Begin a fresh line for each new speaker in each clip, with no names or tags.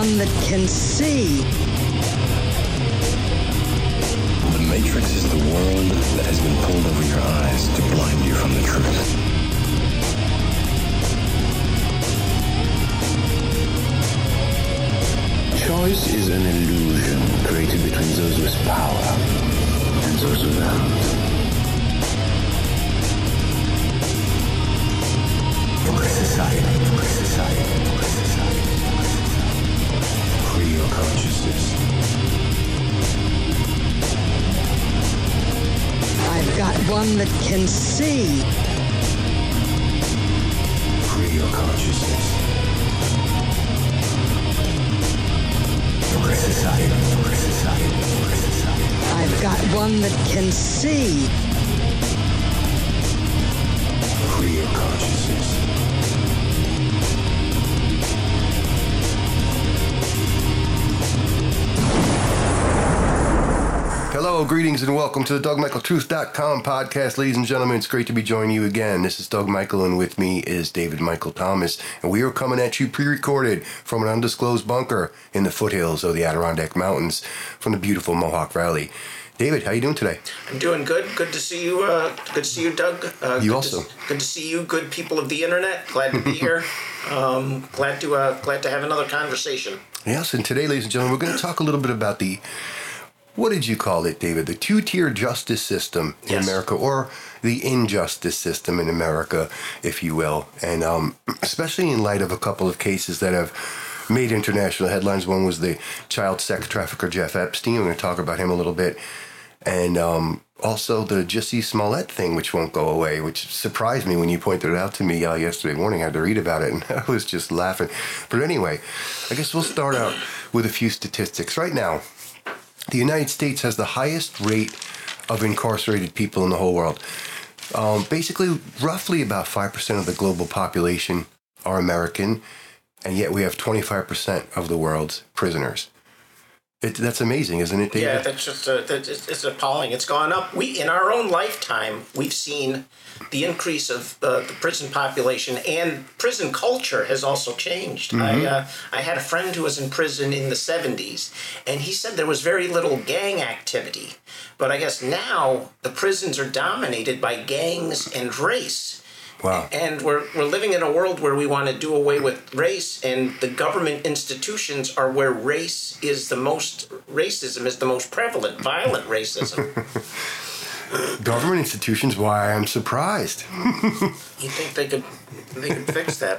one that can see.
The Matrix is the world that has been pulled over your eyes to blind you from the truth. Choice is an illusion created between those with power and those without. Society. Free your consciousness.
I've got one that can see.
Free your consciousness. Society.
I've got one that can see.
Free your consciousness.
Hello, greetings, and welcome to the DougMichaelTruth.com podcast. Ladies and gentlemen, it's great to be joining you again. This is Doug Michael, and with me is David Michael Thomas, and we are coming at you pre-recorded from an undisclosed bunker in the foothills of the Adirondack Mountains from the beautiful Mohawk Valley. David, how you doing today?
I'm doing good. Good to see you. Good to see you, Doug.
You also.
Good to see you, good people of the internet. Glad to be here. Glad to have another conversation.
Yes, and today, ladies and gentlemen, we're going to talk a little bit about what did you call it, David? The two-tier justice system in America, or the injustice system in America, if you will. And especially in light of a couple of cases that have made international headlines. One was the child sex trafficker Jeff Epstein. We're going to talk about him a little bit. And also the Jussie Smollett thing, which won't go away, which surprised me when you pointed it out to me yesterday morning. I had to read about it, and I was just laughing. But anyway, I guess we'll start out with a few statistics. Right now, the United States has the highest rate of incarcerated people in the whole world. Basically, roughly about 5% of the global population are American, and yet we have 25% of the world's prisoners. That's amazing, isn't it, David?
Yeah, that's just it's appalling. It's gone up. In our own lifetime, we've seen the increase of the prison population, and prison culture has also changed. Mm-hmm. I had a friend who was in prison in the 70s, and he said there was very little gang activity. But I guess now the prisons are dominated by gangs and race.
Wow.
And we're living in a world where we want to do away with race, and the government institutions are where racism is the most prevalent, violent racism.
Government institutions? Why, I'm surprised.
You think they could fix that?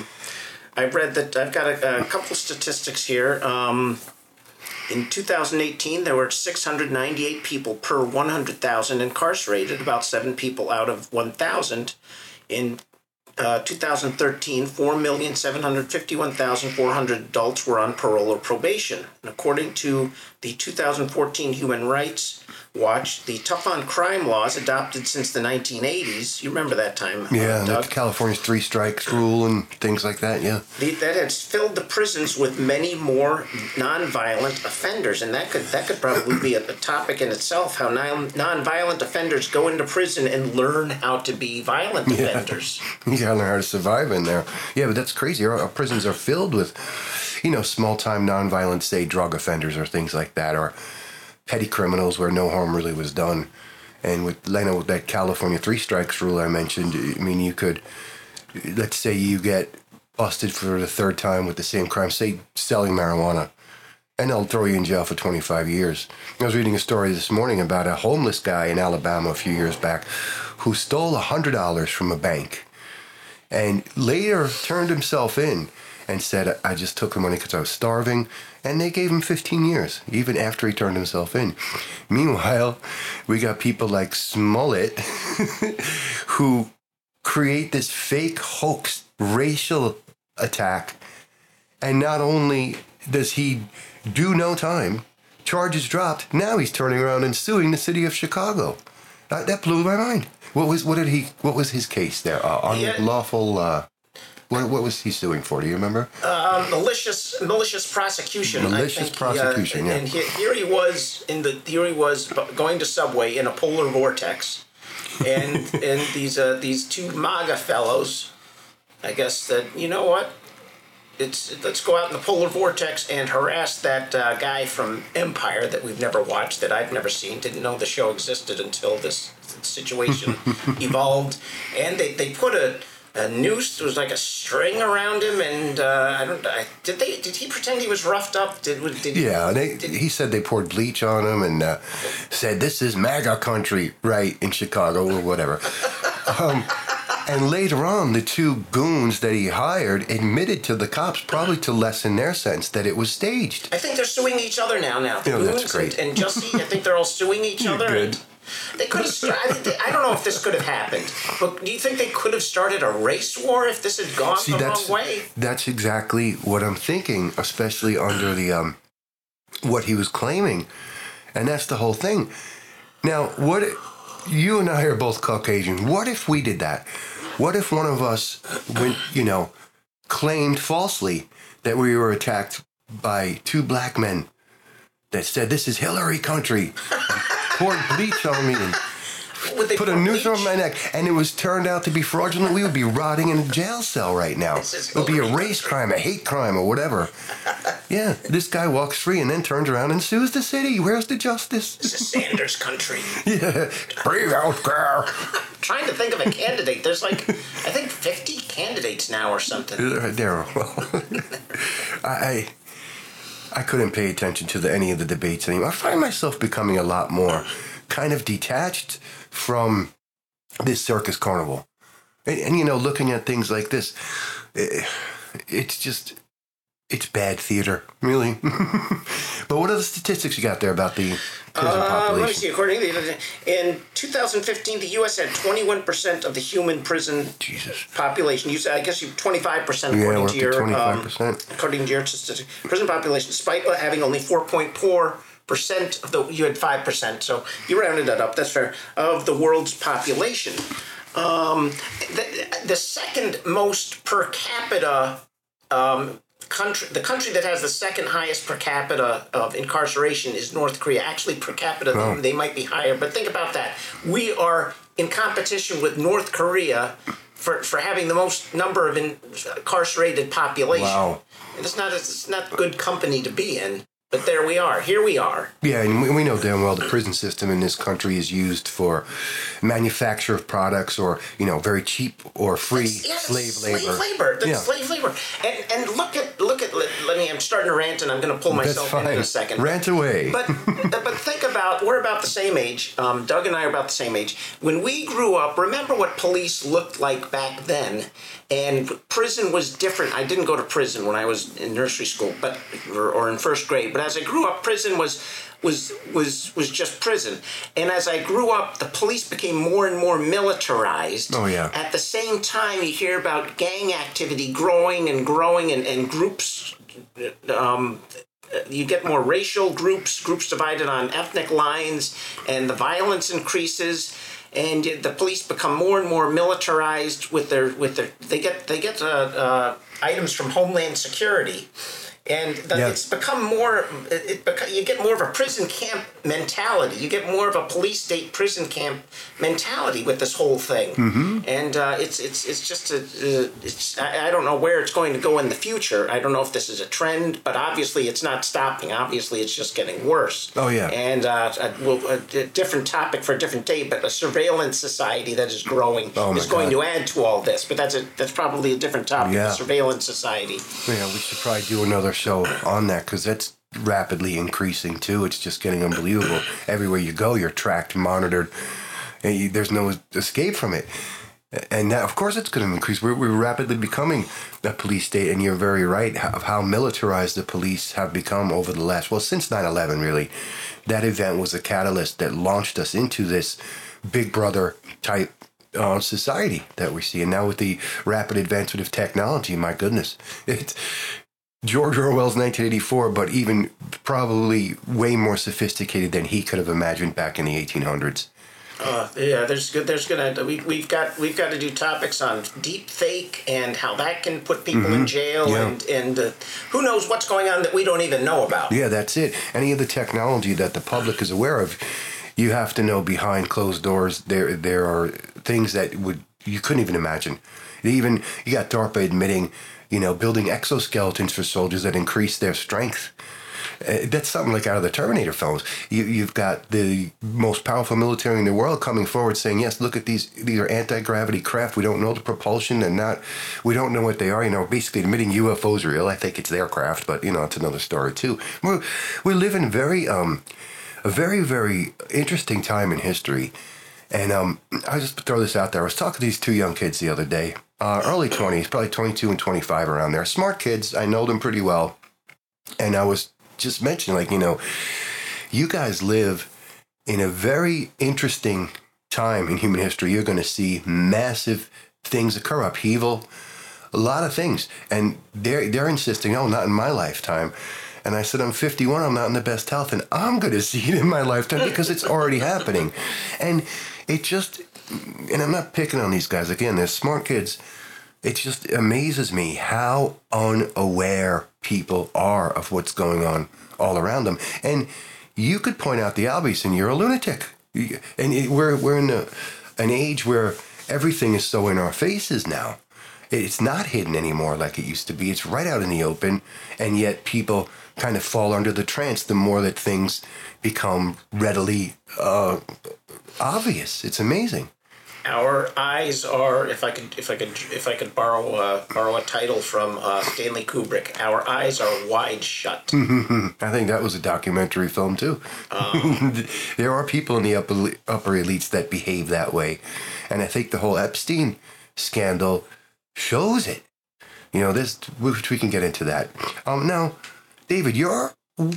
I read that I've got a couple statistics here. In 2018, there were 698 people per 100,000 incarcerated, about 7 people out of 1,000. In 2013, 4,751,400 adults were on parole or probation. And according to the 2014 Human Rights Watch, the tough-on-crime laws adopted since the 1980s, you remember that time,
yeah,
Doug?
California's 3 strikes rule and things like that, yeah.
That has filled the prisons with many more nonviolent offenders, and that could probably be a topic in itself, how nonviolent offenders go into prison and learn how to be violent offenders.
You gotta learn how to survive in there. Yeah, but that's crazy. Our prisons are filled with, small-time nonviolent, say, drug offenders or things like that, or petty criminals where no harm really was done. And with that California 3 strikes rule I mentioned, I mean, you could, let's say you get busted for the 3rd time with the same crime, say selling marijuana, and they'll throw you in jail for 25 years. I was reading a story this morning about a homeless guy in Alabama a few years back who stole $100 from a bank and later turned himself in and said, I just took the money because I was starving. And they gave him 15 years, even after he turned himself in. Meanwhile, we got people like Smollett who create this fake hoax racial attack. And not only does he do no time, charges dropped, now he's turning around and suing the city of Chicago. That blew my mind. What was his case there? Unlawful... What was he suing for? Do you remember?
Malicious prosecution.
Malicious prosecution. Yeah.
And here he was going to Subway in a polar vortex, and these 2 MAGA fellows, I guess, that, you know what? let's go out in the polar vortex and harass that guy from Empire that we've never watched, that I've never seen, didn't know the show existed until this situation evolved, and they put a noose. There was like a string around him, and did he pretend he was roughed up?
He said they poured bleach on him and said this is MAGA country, right, in Chicago or whatever. And later on, the two goons that he hired admitted to the cops, probably to lessen their sentence, that it was staged.
I think they're suing each other now. The goons
that's great.
and Jussie, I think they're all suing each other.
Good.
They could have started. I don't know if this could have happened, but do you think they could have started a race war if this had gone the wrong way?
That's exactly what I'm thinking, especially under the what he was claiming, and that's the whole thing. Now, you and I are both Caucasian. What if we did that? What if one of us, claimed falsely that we were attacked by two black men that said this is Hillary country? Poured bleach on me and put a noose on my neck, and it was turned out to be fraudulent. We would be rotting in a jail cell right now. It would be a race crime, a hate crime, or whatever. Yeah, this guy walks free and then turns around and sues the city. Where's the justice?
This is Sanders country.
Yeah, free healthcare.
Trying to think of a candidate. There's I think 50 candidates now or something.
I couldn't pay attention to any of the debates anymore. I find myself becoming a lot more kind of detached from this circus carnival. And looking at things like this, it's bad theater, really. But what are the statistics you got there about the prison population?
Let me see. In 2015, the U.S. had 21% of the human prison population. I guess 25% according to your 25%. According to your statistic. Prison population, despite having only 4.4% of you had 5%, so you rounded that up. That's fair. Of the world's population, the second most per capita. The country that has the second highest per capita of incarceration is North Korea. Actually, per capita, they might be higher. But think about that. We are in competition with North Korea for having the most number of incarcerated population.
Wow.
And it's not good company to be in. But there we are. Here we are.
Yeah, and we know damn well the prison system in this country is used for manufacture of products or, very cheap or free slave labor.
Slave labor. And look at. I'm starting to rant, and I'm going to pull myself in a second.
Rant away.
But think about, we're about the same age. Doug and I are about the same age. When we grew up, remember what police looked like back then. And prison was different. I didn't go to prison when I was in nursery school, or in first grade. But as I grew up, prison was just prison. And as I grew up, the police became more and more militarized.
Oh yeah.
At the same time, you hear about gang activity growing and groups. You get more racial groups divided on ethnic lines, and the violence increases. And the police become more and more militarized they get items from Homeland Security, and it's become more. You get more of a prison camp mentality. You get more of a police state prison camp mentality with this whole thing, and it's just I don't know where it's going to go in the future. I don't know if this is a trend, but obviously it's not stopping. Obviously it's just getting worse.
Oh yeah.
And a different topic for a different day, but a surveillance society that is growing is going to add to all this. But that's probably a different topic.
Yeah.
The surveillance society.
Yeah, we should probably do another show on that because that's rapidly increasing too. It's just getting unbelievable. Everywhere you go, you're tracked, monitored, and there's no escape from it. And that, of course, it's going to increase. We're rapidly becoming a police state, and you're very right of how militarized the police have become over the since 9/11, really. That event was a catalyst that launched us into this Big Brother type society that we see. And now with the rapid advancement of technology, my goodness, it's George Orwell's 1984, but even probably way more sophisticated than he could have imagined back in the 1800s.
We've got to do topics on deep fake and how that can put people in jail, and who knows what's going on that we don't even know about.
Yeah, that's it. Any of the technology that the public is aware of, you have to know behind closed doors. There are things that you couldn't even imagine. You got DARPA admitting building exoskeletons for soldiers that increase their strength. That's something like out of the Terminator films. You've got the most powerful military in the world coming forward saying, yes, look at these are anti-gravity craft. We don't know the propulsion we don't know what they are, basically admitting UFOs are real. I think it's their craft, but, it's another story too. We live in a very, very interesting time in history. And I'll just throw this out there. I was talking to these two young kids the other day, early 20s, probably 22 and 25 around there. Smart kids. I know them pretty well. And I was just mentioning, you guys live in a very interesting time in human history. You're going to see massive things occur, upheaval, a lot of things. And they're insisting, oh, not in my lifetime. And I said, I'm 51, I'm not in the best health, and I'm going to see it in my lifetime because it's already happening. And and I'm not picking on these guys. Again, they're smart kids. It just amazes me how unaware people are of what's going on all around them. And you could point out the obvious, and you're a lunatic. And we're in an age where everything is so in our faces now. It's not hidden anymore like it used to be. It's right out in the open, and yet people kind of fall under the trance the more that things become readily obvious. It's amazing.
Our eyes are, if I could borrow a title from Stanley Kubrick, our eyes are wide shut.
I think that was a documentary film too. There are people in the upper elites that behave that way, and I think the whole Epstein scandal shows it. Which we can get into that. Now, David, your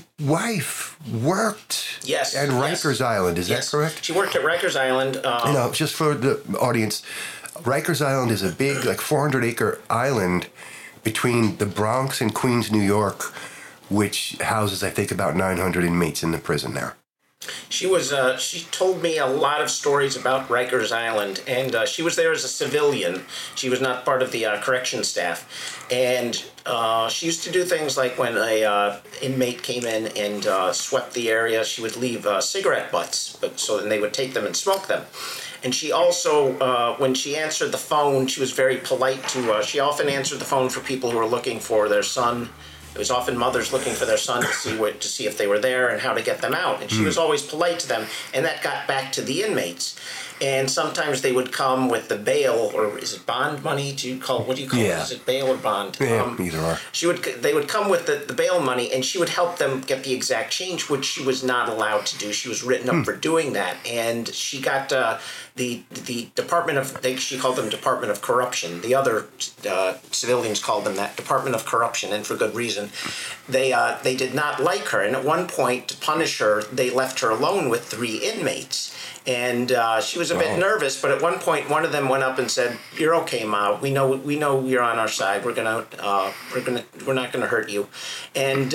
wife worked at Rikers Island. Is that correct?
She worked at Rikers Island.
Just for the audience, Rikers Island is a big, 400-acre island between the Bronx and Queens, New York, which houses, I think, about 900 inmates in the prison there.
She told me a lot of stories about Rikers Island, and she was there as a civilian. She was not part of the correction staff. And she used to do things like when a inmate came in and swept the area, she would leave cigarette butts, so then they would take them and smoke them. And she also, when she answered the phone, she was very polite to, she often answered the phone for people who were looking for their son. It was often mothers looking for their son to see if they were there and how to get them out. And she was always polite to them, and that got back to the inmates. And sometimes they would come with the bail, or is it bond money? What do you call it? Is it bail or bond?
Yeah, either are.
They would come with the bail money, and she would help them get the exact change, which she was not allowed to do. She was written up for doing that, and she got the Department of, she called them Department of Corruption. The other civilians called them that, Department of Corruption, and for good reason. They did not like her, and at one point, to punish her, they left her alone with 3 inmates. And she was a bit nervous, but at one point, one of them went up and said, "You're okay, Ma. We know you're on our side. We're not gonna hurt you." And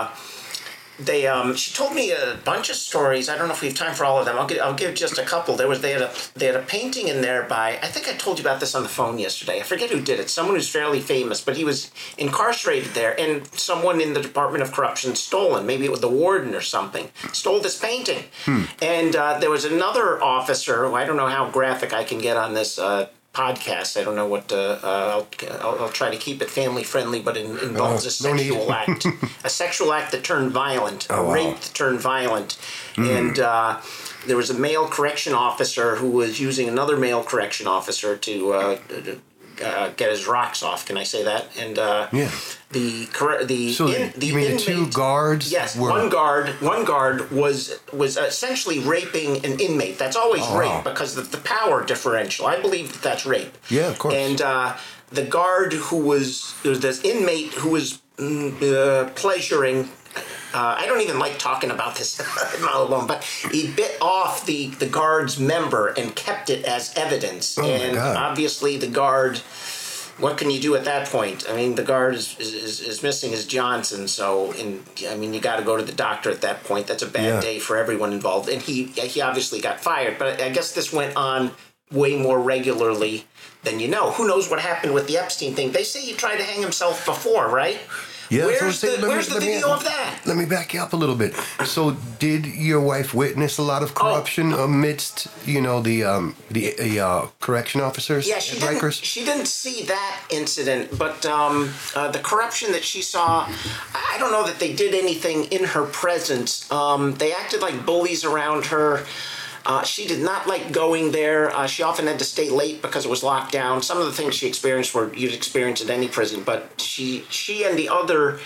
she told me a bunch of stories. I don't know if we have time for all of them. I'll give just a couple. They had a painting in there by, I think I told you about this on the phone yesterday. I forget who did it. Someone who's fairly famous, but he was incarcerated there, and someone in the Department of Corruption stole it. Maybe it was the warden or something. Stole this painting. And there was another officer, who I don't know how graphic I can get on this podcast. I don't know what. I'll try to keep it family friendly, but it involves a sexual act, a sexual act that turned violent, rape that turned violent, and there was a male correction officer who was using another male correction officer to get his rocks off. Can I say that? And the
2 guards?
Yes, one guard was essentially raping an inmate. That's always rape because of the power differential. I believe that's rape.
Yeah, of course.
And the guard there was this inmate who was pleasuring. I don't even like talking about this alone, but he bit off the guard's member and kept it as evidence. And obviously the guard, what can you do at that point? I mean, the guard is missing his Johnson, so you got to go to the doctor at that point. That's a bad day for everyone involved. And he obviously got fired, but I guess this went on way more regularly than you know. Who knows what happened with the Epstein thing? They say he tried to hang himself before, right?
Yeah,
Where's the video of that?
Let me back you up a little bit. So, did your wife witness a lot of corruption amidst, the correction officers?
Yeah,
at
she
Rikers?
didn't see that incident, but the corruption that she saw, I don't know that they did anything in her presence. They acted like bullies around her. She did not like going there. She often had to stay late because it was locked down. Some of the things she experienced were you'd experience at any prison, but she and the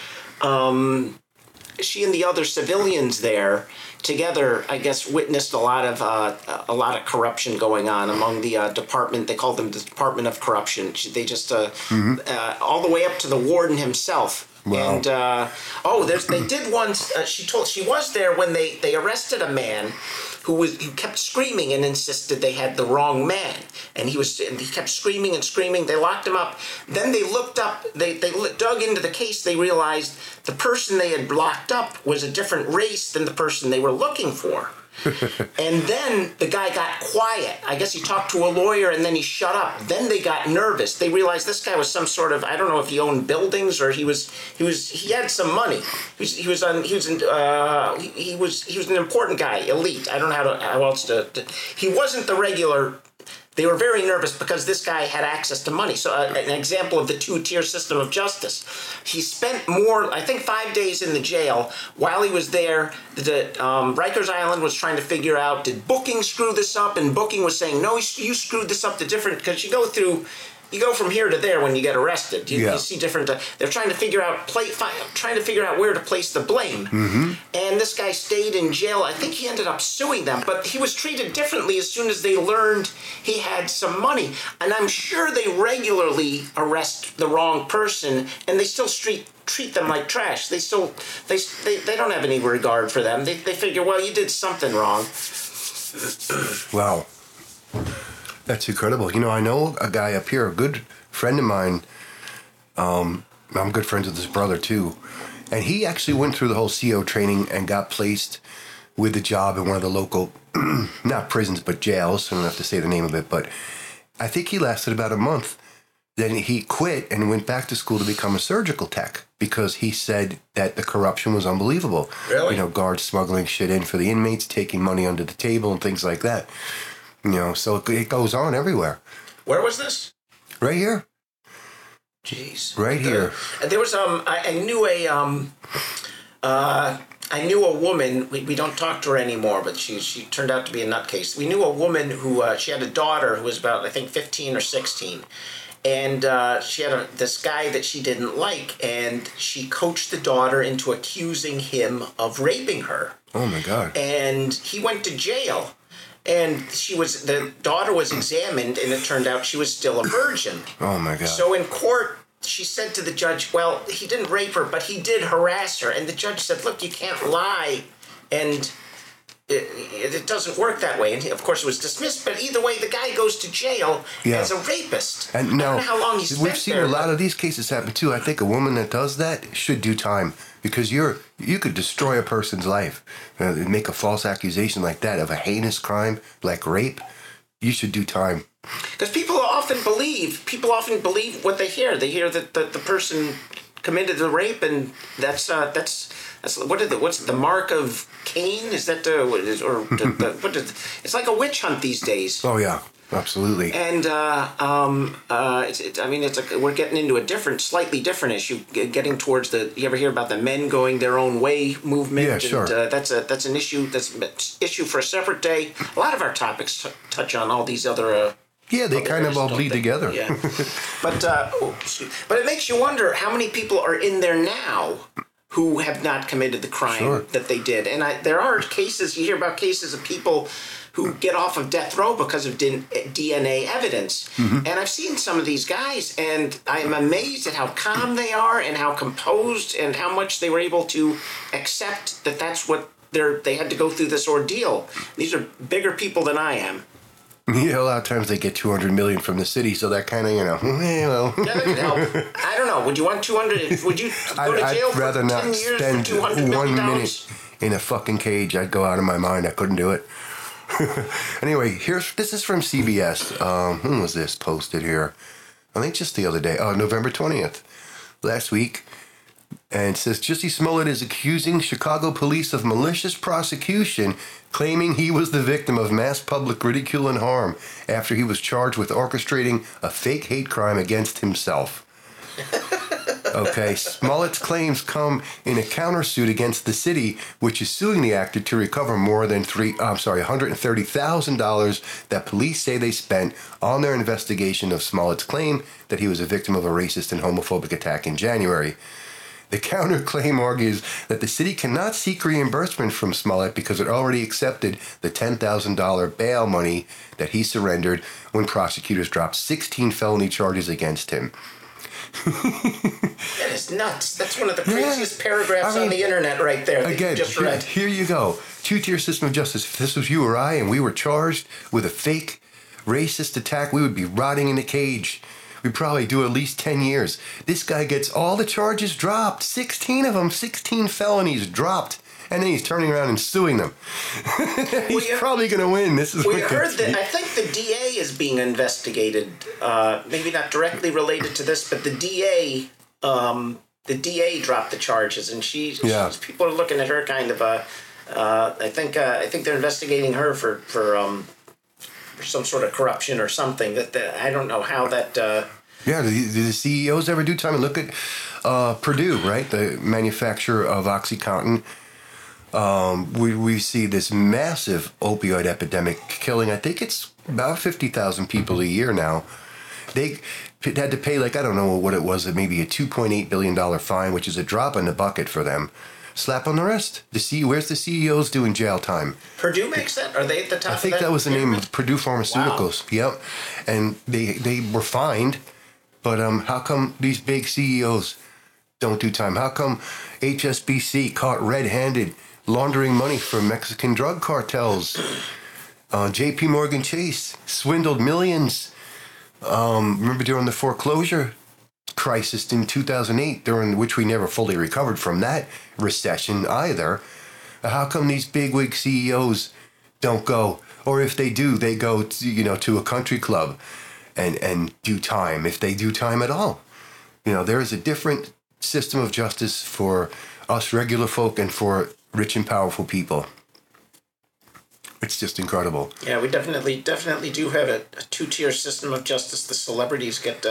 other civilians there together, I guess, witnessed a lot of corruption going on among the department. They called them the Department of Corruption. They just all the way up to the warden himself.
Wow.
And they did once. She was there when they arrested a man who kept screaming and insisted they had the wrong man, and he kept screaming and screaming. They locked him up. Then they looked up. They dug into the case. They realized the person they had locked up was a different race than the person they were looking for. And then the guy got quiet. I guess he talked to a lawyer and then he shut up. Then they got nervous. They realized this guy was some sort of, I don't know if he owned buildings or he had some money. He was an important guy, elite. I don't know how else to he wasn't the regular. They were very nervous because this guy had access to money. So an example of the two-tier system of justice. He spent I think 5 days in the jail. While he was there, Rikers Island was trying to figure out, did Booking screw this up? And Booking was saying, no, you screwed this up because you go from here to there when you get arrested. You see different. They're trying to figure out where to place the blame. Mm-hmm. And this guy stayed in jail. I think he ended up suing them, but he was treated differently as soon as they learned he had some money. And I'm sure they regularly arrest the wrong person, and they still treat them like trash. They don't have any regard for them. They figure, well, you did something wrong.
Wow. That's incredible. I know a guy up here, a good friend of mine. I'm good friends with his brother, too. And he actually went through the whole CO training and got placed with a job in one of the local, not prisons, but jails. I don't have to say the name of it, but I think he lasted about a month. Then he quit and went back to school to become a surgical tech because he said that the corruption was unbelievable.
Really?
Guards smuggling shit in for the inmates, taking money under the table and things like that. So it goes on everywhere.
Where was this?
Right here.
Jeez.
Right here.
There was I knew a woman. We don't talk to her anymore, but she turned out to be a nutcase. We knew a woman who she had a daughter who was about, I think, 15 or 16. And she had this guy that she didn't like, and she coached the daughter into accusing him of raping her.
Oh my God.
And he went to jail. And the daughter was examined, and it turned out she was still a virgin.
Oh my God.
So in court, she said to the judge, well, he didn't rape her, but he did harass her. And the judge said, look, you can't lie. And it doesn't work that way. And of course, it was dismissed. But either way, the guy goes to jail as a rapist.
And
I don't know how long he spent
we've seen
there,
a lot of these cases happen too. I think a woman that does that should do time because you could destroy a person's life. Make a false accusation like that of a heinous crime like rape. You should do time.
Because people often believe what they hear. They hear that the person committed the rape, and that's what's the mark of Cain? Is that it's like a witch hunt these days.
Oh yeah, absolutely.
And we're getting into a slightly different issue, getting towards you ever hear about the men going their own way movement?
Yeah, sure.
And, that's an issue. That's an issue for a separate day. A lot of our topics touch on all these other.
Yeah, they kind of all bleed together.
Yeah, but it makes you wonder how many people are in there now who have not committed the crime that they did. And there are cases, you hear about cases of people who get off of death row because of DNA evidence. Mm-hmm. And I've seen some of these guys, and I'm amazed at how calm they are and how composed and how much they were able to accept that that's what they had to go through this ordeal. These are bigger people than I am.
Yeah, a lot of times they get $200 million from the city, so that kind of,
Yeah, that could help. I don't know. Would you want 200? Would you go to jail for 10 years for $200 million?
1 minute in a fucking cage. I'd go out of my mind. I couldn't do it. Anyway, this is from CBS. When was this posted here? I think just the other day. Oh, November 20th. Last week, And it says Jussie Smollett is accusing Chicago police of malicious prosecution, claiming he was the victim of mass public ridicule and harm after he was charged with orchestrating a fake hate crime against himself. Okay, Smollett's claims come in a countersuit against the city, which is suing the actor to recover more than $130,000 that police say they spent on their investigation of Smollett's claim that he was a victim of a racist and homophobic attack in January. The counterclaim argues that the city cannot seek reimbursement from Smollett because it already accepted the $10,000 bail money that he surrendered when prosecutors dropped 16 felony charges against him.
That is nuts. That's one of the craziest paragraphs on the internet right there that
Again,
you just read.
Here you go. Two-tier system of justice. If this was you or I and we were charged with a fake racist attack, we would be rotting in a cage. We'd probably do at least 10 years. This guy gets all the charges dropped. 16 of them, 16 felonies dropped. And then he's turning around and suing them. He's probably going to win. This is
we heard that. I think the DA is being investigated. Maybe not directly related to this, but the DA dropped the charges, and people are looking at her kind of. I think they're investigating her for some sort of corruption or something. I don't know how that.
Yeah, do the CEOs ever do time? And look at Purdue, right? The manufacturer of OxyContin. We see this massive opioid epidemic killing, I think it's about 50,000 people a year now. They had to pay, I don't know what it was, maybe a $2.8 billion fine, which is a drop in the bucket for them. Slap on the wrist. Where's the CEOs doing jail time?
Purdue makes that? Are they at the top of that?
I think that was the name of Purdue Pharmaceuticals. Wow. Yep. And they were fined, but how come these big CEOs don't do time? How come HSBC caught red-handed laundering money from Mexican drug cartels? J.P. Morgan Chase swindled millions. Remember during the foreclosure crisis in 2008, during which we never fully recovered from that recession either. How come these bigwig CEOs don't go? Or if they do, they go to a country club and do time, if they do time at all. There is a different system of justice for us regular folk and for rich and powerful people. It's just incredible.
Yeah, we definitely do have a two-tier system of justice. The celebrities get,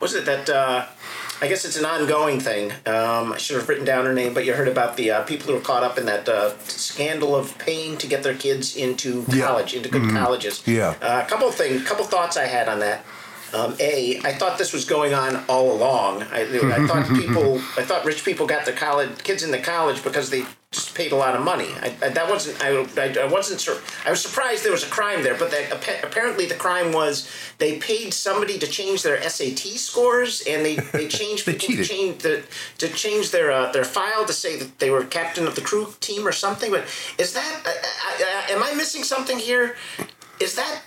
I guess it's an ongoing thing. I should have written down her name, but you heard about the people who were caught up in that scandal of paying to get their kids into college, into good colleges. Yeah. A couple thoughts I had on that. I thought this was going on all along. I thought rich people got their kids into college because they just paid a lot of money. I wasn't sure. I was surprised there was a crime there, but apparently the crime was they paid somebody to change their SAT scores, and they changed people to change their file to say that they were captain of the crew team or something. But is that? Am I missing something here? Is that?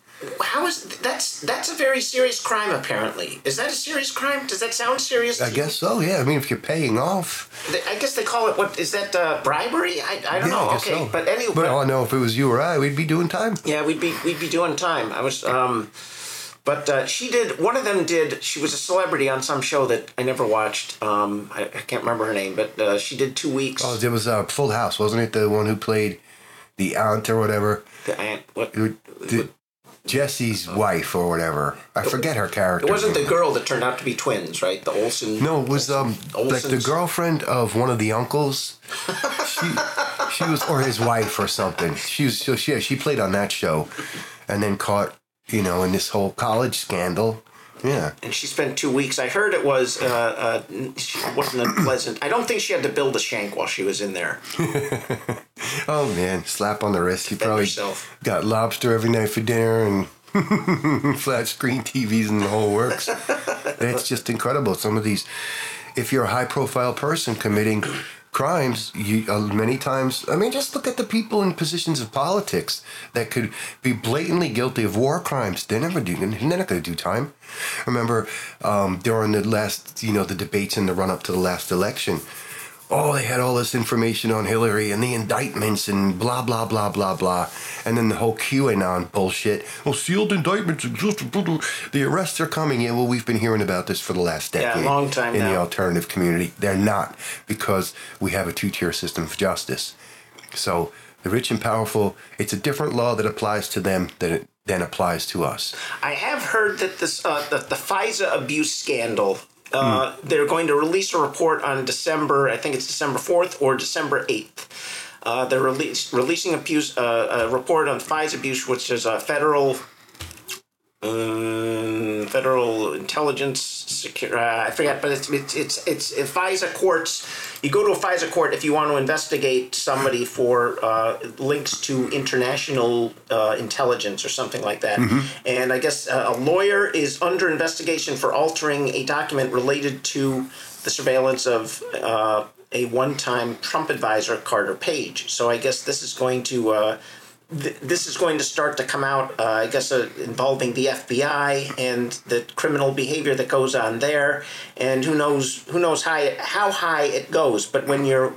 That's a very serious crime, apparently. Is that a serious crime? Does that sound serious to you?
I guess so, yeah. I mean, if you're paying off.
I guess they call it, what, is that bribery? I don't know. Okay, so. But anyway.
But I know if it was you or I, we'd be doing time.
Yeah, we'd be doing time. I was, but she did, one of them did, she was a celebrity on some show that I never watched. I can't remember her name, but she did 2 weeks.
Oh, it was Full House, wasn't it? The one who played the aunt or whatever?
The aunt, what?
Jesse's wife or whatever. I forget her character.
It wasn't the girl that turned out to be twins, right? The Olsen.
No, it was like the girlfriend of one of the uncles. She was, or his wife or something. She played on that show, and then caught in this whole college scandal. Yeah. And
she spent 2 weeks. I heard it was she wasn't unpleasant. I don't think she had to build a shank while she was in there.
Oh man, slap on the wrist. You probably got lobster every night for dinner and flat screen TVs and the whole works. It's just incredible. Some of these, if you're a high profile person committing crimes, many times, I mean, just look at the people in positions of politics that could be blatantly guilty of war crimes. They're not going to do time. Remember, during the last, the debates in the run-up to the last election, oh, they had all this information on Hillary and the indictments and blah, blah, blah, blah, blah. And then the whole QAnon bullshit. Well, sealed indictments exist. The arrests are coming. Yeah, well, we've been hearing about this for the last decade.
Yeah, a long time
in
now.
the alternative community. They're not, because we have a two-tier system of justice. So the rich and powerful, it's a different law that applies to them than applies to us.
I have heard that this that the FISA abuse scandal, they're going to release a report on December 4th or December 8th. They're releasing a report on FISA abuse, which is a federal intelligence security. I forget, but it's FISA courts. You go to a FISA court if you want to investigate somebody for links to international intelligence or something like that. Mm-hmm. And I guess a lawyer is under investigation for altering a document related to the surveillance of a one-time Trump advisor, Carter Page. So I guess this is going to start to come out, involving the FBI and the criminal behavior that goes on there, and who knows how high it goes. But when you're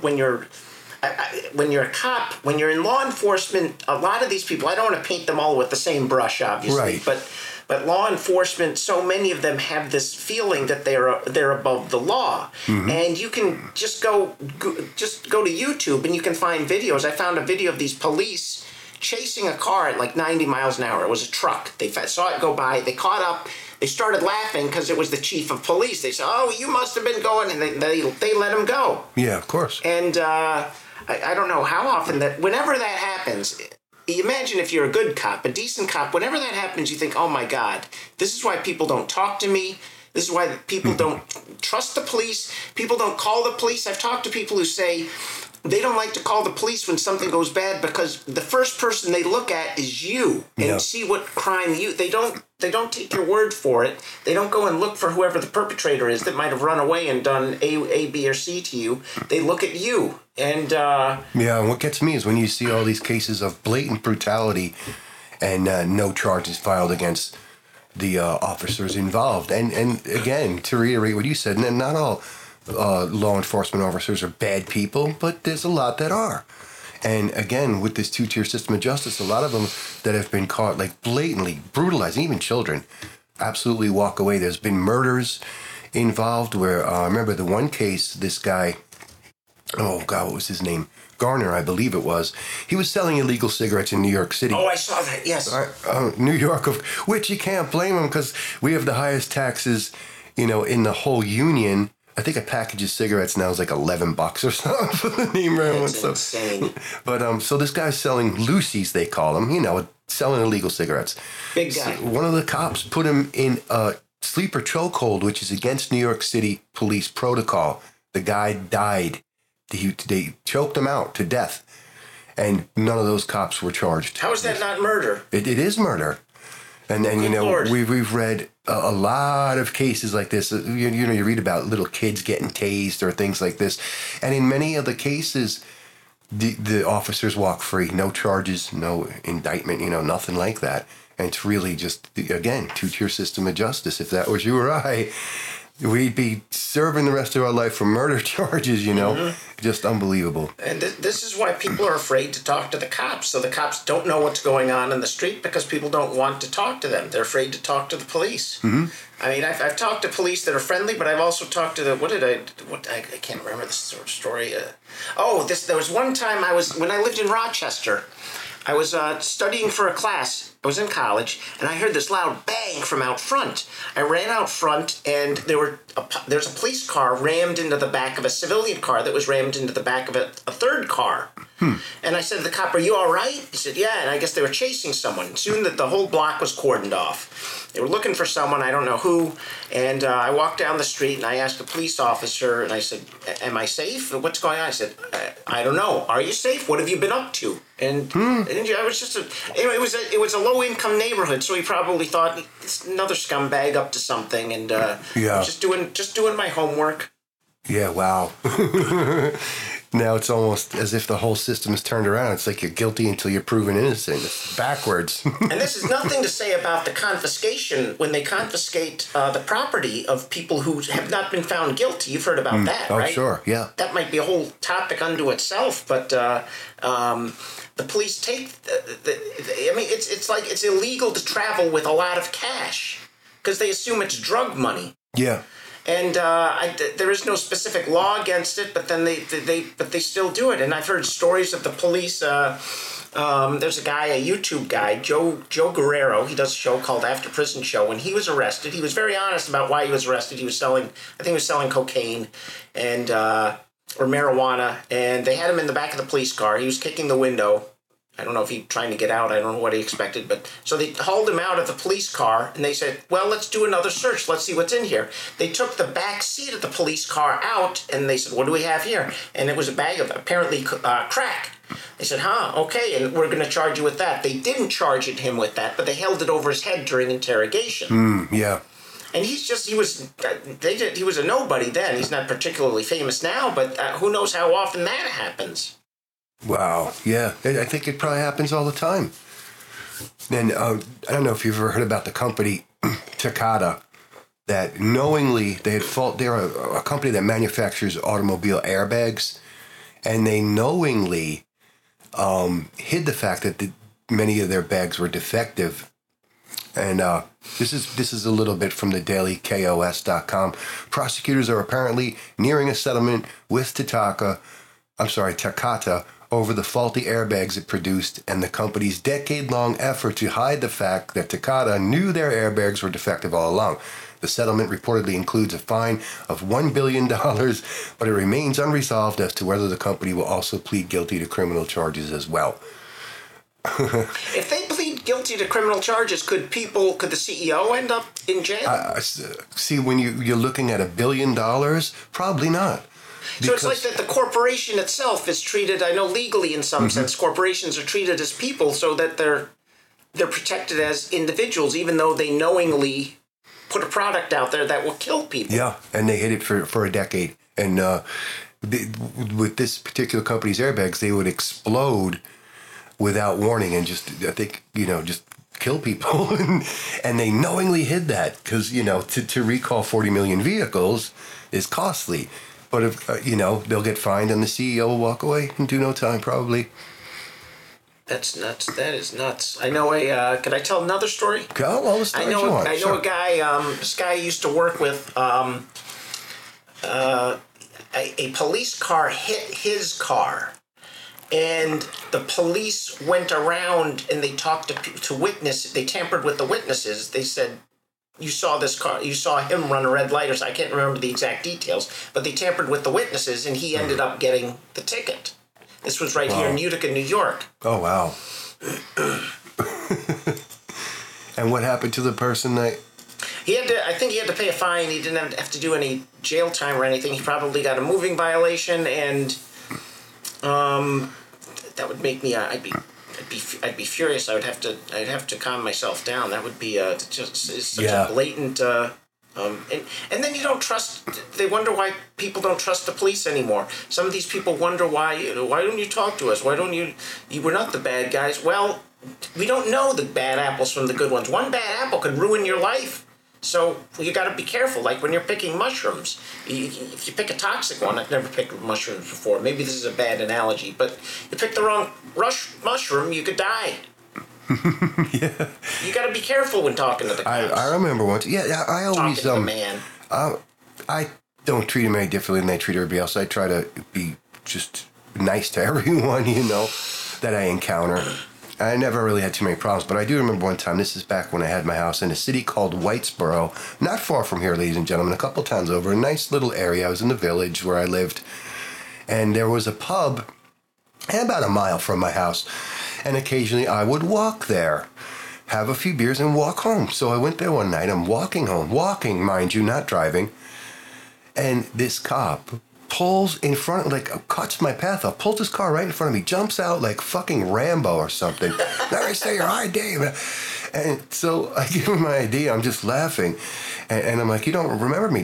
a cop, when you're in law enforcement, a lot of these people, I don't want to paint them all with the same brush, obviously,
right.
But law enforcement, so many of them have this feeling that they're above the law, mm-hmm. and you can just go to YouTube and you can find videos. I found a video of these police chasing a car at like 90 miles an hour. It was a truck. They saw it go by. They caught up. They started laughing because it was the chief of police. They said, "Oh, you must have been going," and they let him go.
Yeah, of course.
And I don't know how often whenever that happens. Imagine if you're a good cop, a decent cop, whenever that happens, you think, oh my God, this is why people don't talk to me. This is why people don't trust the police. People don't call the police. I've talked to people who say they don't like to call the police when something goes bad because the first person they look at is you and see what crime they don't take your word for it. They don't go and look for whoever the perpetrator is that might have run away and done A, B, or C to you. They look at you. And
and what gets me is when you see all these cases of blatant brutality and no charges filed against the officers involved. And again, to reiterate what you said, not all law enforcement officers are bad people, but there's a lot that are. And again, with this two-tier system of justice, a lot of them that have been caught like blatantly brutalizing, even children, absolutely walk away. There's been murders involved where I remember the one case, this guy, oh God, what was his name? Garner, I believe it was. He was selling illegal cigarettes in New York City.
Oh, I saw that, yes.
New York, of which you can't blame him because we have the highest taxes, in the whole union. I think a package of cigarettes now is like $11 or something for the name round.
That's insane.
But so this guy's selling Lucy's, they call them, selling illegal cigarettes.
Big guy.
So one of the cops put him in a sleeper chokehold, which is against New York City police protocol. The guy died. They choked him out to death, and none of those cops were charged.
How is that not murder?
It is murder. And then, we've read a lot of cases like this. You read about little kids getting tased or things like this. And in many of the cases, the officers walk free. No charges, no indictment, nothing like that. And it's really just, again, two-tier system of justice. If that was you or I, we'd be serving the rest of our life for murder charges, Mm-hmm. Just unbelievable.
And this is why people are afraid to talk to the cops. So the cops don't know what's going on in the street because people don't want to talk to them. They're afraid to talk to the police. Mm-hmm. I mean, I've talked to police that are friendly, but I've also talked to I can't remember this sort of story. There was one time when I lived in Rochester, I was studying for a class. I was in college, and I heard this loud bang from out front. I ran out front, and there's a police car rammed into the back of a civilian car that was rammed into the back of a third car. And I said to the cop, "Are you all right?" He said, "Yeah." And I guess they were chasing someone. Soon the whole block was cordoned off. They were looking for someone, I don't know who. And I walked down the street, and I asked a police officer, and I said, "Am I safe? What's going on?" I said, "I don't know. Are you safe? What have you been up to?" And I was just it was a low-income neighborhood, so he probably thought it's another scumbag up to something, and just doing my homework.
Yeah, wow. Now it's almost as if the whole system is turned around. It's like you're guilty until you're proven innocent. It's backwards.
And this is nothing to say about the confiscation when they confiscate the property of people who have not been found guilty. You've heard about that,
Oh,
right?
sure, yeah.
That might be a whole topic unto itself, but the police take. I mean, it's like it's illegal to travel with a lot of cash because they assume it's drug money.
Yeah.
And there is no specific law against it, but then they still do it. And I've heard stories of the police. There's a guy, a YouTube guy, Joe Guerrero. He does a show called After Prison Show. When he was arrested, he was very honest about why he was arrested. He was selling cocaine and or marijuana, and they had him in the back of the police car. He was kicking the window. I don't know if he trying to get out. I don't know what he expected, but so they hauled him out of the police car and they said, "Well, let's do another search. Let's see what's in here." They took the back seat of the police car out and they said, "What do we have here?" And it was a bag of apparently crack. They said, okay, and we're going to charge you with that. They didn't charge him with that, but they held it over his head during interrogation.
Yeah.
And he was a nobody then. He's not particularly famous now, but who knows how often that happens.
Wow. Yeah. I think it probably happens all the time. And I don't know if you've ever heard about the company Takata, that knowingly they're a company that manufactures automobile airbags, and they knowingly hid the fact that many of their bags were defective. And this is a little bit from the dailykos.com. Prosecutors are apparently nearing a settlement with Takata over the faulty airbags it produced and the company's decade-long effort to hide the fact that Takata knew their airbags were defective all along. The settlement reportedly includes a fine of $1 billion, but it remains unresolved as to whether the company will also plead guilty to criminal charges as well.
If they plead guilty to criminal charges, could the CEO end up in jail?
See, when you're looking at $1 billion, probably not.
So it's like that the corporation itself is treated, I know legally in some sense, corporations are treated as people so that they're protected as individuals, even though they knowingly put a product out there that will kill people.
Yeah, and they hid it for a decade. And with this particular company's airbags, they would explode without warning and just kill people. And they knowingly hid that because, to recall 40 million vehicles is costly. But if, they'll get fined and the CEO will walk away in no time, probably.
That's nuts. That is nuts. I know could I tell another story?
Go, all the stories you want.
I know a guy, this guy I used to work with, a police car hit his car. And the police went around and they talked to witnesses. They tampered with the witnesses. They said, you saw this car, you saw him run a red light, or I can't remember the exact details, but they tampered with the witnesses and he ended up getting the ticket. This was right here in Utica, New York.
Oh, wow. And what happened to the person that...
I think he had to pay a fine. He didn't have to do any jail time or anything. He probably got a moving violation, and that would make me, I'd be furious. I'd have to calm myself down. That would be such a blatant. And then you don't trust. They wonder why people don't trust the police anymore. Some of these people wonder why don't you talk to us? Why don't you? We're not the bad guys. Well, we don't know the bad apples from the good ones. One bad apple could ruin your life. So you got to be careful. Like when you're picking mushrooms, if you pick a toxic one, I've never picked mushrooms before. Maybe this is a bad analogy, but you pick the wrong mushroom, you could die.
Yeah.
You got to be careful when talking to the cops.
I remember once. Yeah, I always
talking to the man.
I don't treat him any differently than I treat everybody else. I try to be just nice to everyone, that I encounter. I never really had too many problems, but I do remember one time, this is back when I had my house in a city called Whitesboro, not far from here, ladies and gentlemen, a couple towns over, a nice little area. I was in the village where I lived, and there was a pub about a mile from my house, and occasionally I would walk there, have a few beers, and walk home. So I went there one night. I'm walking home, mind you, not driving, and this cop pulls in front, cuts my path off, pulls his car right in front of me, jumps out like fucking Rambo or something. Let me say your ID. And so I give him my ID. I'm just laughing. And I'm like, you don't remember me, do you?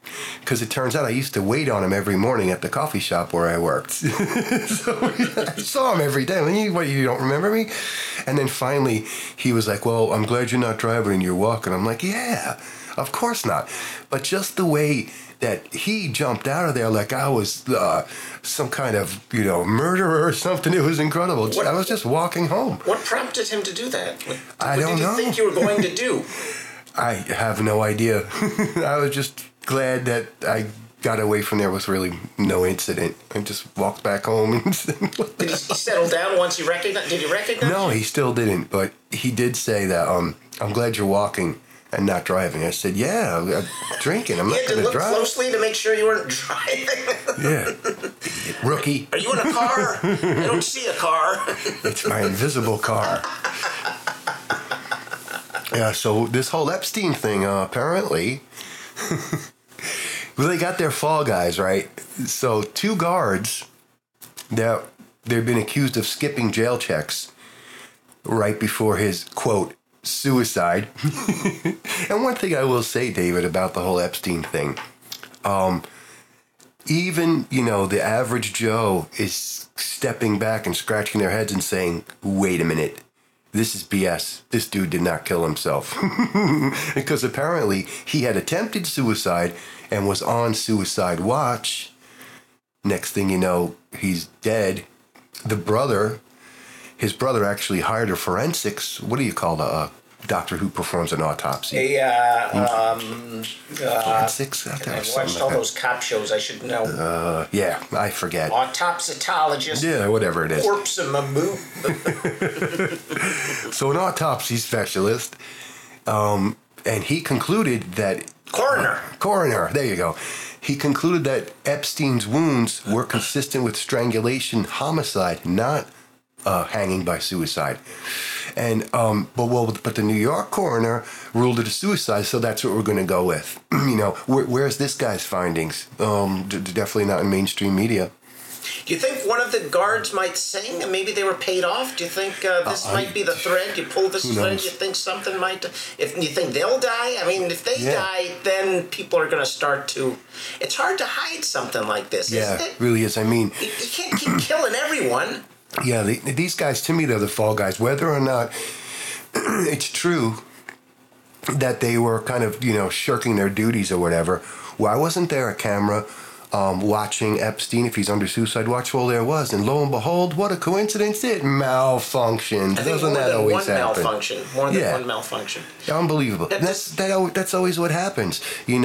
Because it turns out I used to wait on him every morning at the coffee shop where I worked. So I saw him every day. I mean, what, you don't remember me? And then finally he was like, well, I'm glad you're not driving and you're walking. I'm like, yeah, of course not. But just the way that he jumped out of there like I was some kind of, murderer or something. It was incredible. I was just walking home.
What prompted him to do that?
I don't know.
What did you think you were going to do?
I have no idea. I was just glad that I got away from there with really no incident and just walked back home.
Did he settle down once he recognized? Did he recognize?
No,
you?
he still didn't. But he did say that, I'm glad you're walking and not driving. I said, yeah, I'm drinking. I'm not going to drive.
You had to look closely to make sure you weren't driving.
Yeah. Rookie.
Are you in a car? I don't see a car.
It's my invisible car. Yeah, so this whole Epstein thing, apparently, well, they got their fall guys, right? So 2 guards that they've been accused of skipping jail checks right before his, quote, suicide. And one thing I will say, David, about the whole Epstein thing, even, the average Joe is stepping back and scratching their heads and saying, wait a minute. This is BS. This dude did not kill himself. Because apparently he had attempted suicide and was on suicide watch. Next thing you know, he's dead. His brother actually hired a forensics. What do you call a doctor who performs an autopsy? Forensics?
I watched all those cop shows. I should know.
Yeah, I forget.
Autopsichologist.
Yeah, whatever it is.
Corpse of Mammut.
So an autopsy specialist, and he concluded that... Coroner, there you go. He concluded that Epstein's wounds were consistent with strangulation, homicide, not hanging by suicide. And but the New York coroner ruled it a suicide, so that's what we're going to go with. Where's this guy's findings? Definitely not in mainstream media.
Do you think one of the guards might sing and maybe they were paid off? Do you think this might be the thread? You pull this thread, you think something might... If you think they'll die? I mean, if they die, then people are going to start to... It's hard to hide something like this, isn't it?
Yeah, it really is. I mean...
You can't keep killing everyone.
Yeah, these guys, to me, they're the fall guys. Whether or not it's true that they were kind of, shirking their duties or whatever. Why wasn't there a camera watching Epstein if he's under suicide watch? Well, there was. And lo and behold, what a coincidence. It malfunctioned. Doesn't that always happen?
More than one malfunction.
Unbelievable. That's always what happens.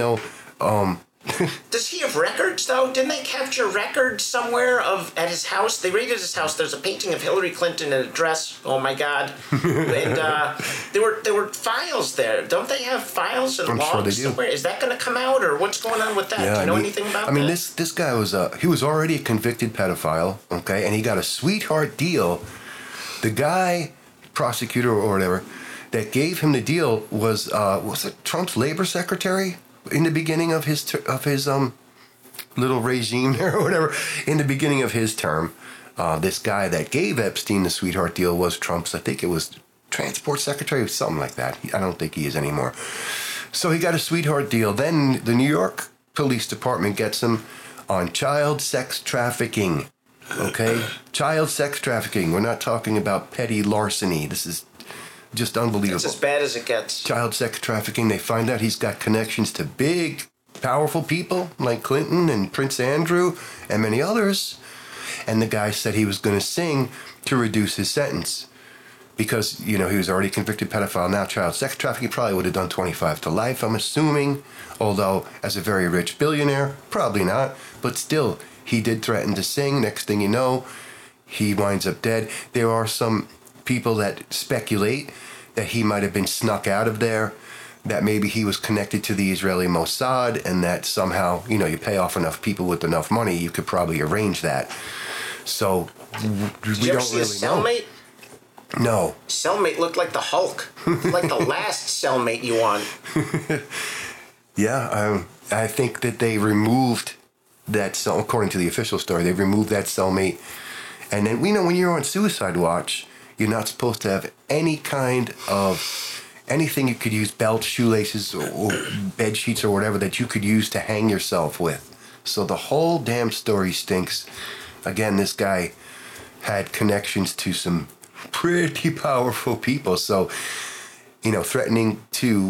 Does he have records, though? Didn't they capture records somewhere at his house? They raided his house. There's a painting of Hillary Clinton in a dress. Oh, my God. And there were files there. Don't they have files and logs somewhere? Is that going to come out, or what's going on with that? Do you know anything about that? I mean,
this guy was he was already a convicted pedophile, okay, and he got a sweetheart deal. The guy, prosecutor or whatever, that gave him the deal was it Trump's labor secretary? In the beginning of his little regime there or whatever, in the beginning of his term, this guy that gave Epstein the sweetheart deal was Trump's, I think it was transport secretary or something like that. I don't think he is anymore. So he got a sweetheart deal. Then the New York Police Department gets him on child sex trafficking. Okay? Child sex trafficking. We're not talking about petty larceny. This is just unbelievable.
It's as bad as it gets.
Child sex trafficking. They find out he's got connections to big, powerful people like Clinton and Prince Andrew and many others. And the guy said he was going to sing to reduce his sentence because, he was already a convicted pedophile. Now child sex trafficking, probably would have done 25 to life, I'm assuming. Although, as a very rich billionaire, probably not. But still, he did threaten to sing. Next thing you know, he winds up dead. There are some people that speculate that he might have been snuck out of there, that maybe he was connected to the Israeli Mossad, and that somehow, you pay off enough people with enough money, you could probably arrange that. So, we don't really know.
Cellmate?
No.
Cellmate looked like the Hulk. Like the last cellmate you want.
Yeah, I think that they removed that cell, according to the official story, they removed that cellmate. And then, when you're on suicide watch, you're not supposed to have any kind of anything you could use, belts, shoelaces, or bed sheets or whatever that you could use to hang yourself with. So the whole damn story stinks. Again, this guy had connections to some pretty powerful people. So, threatening to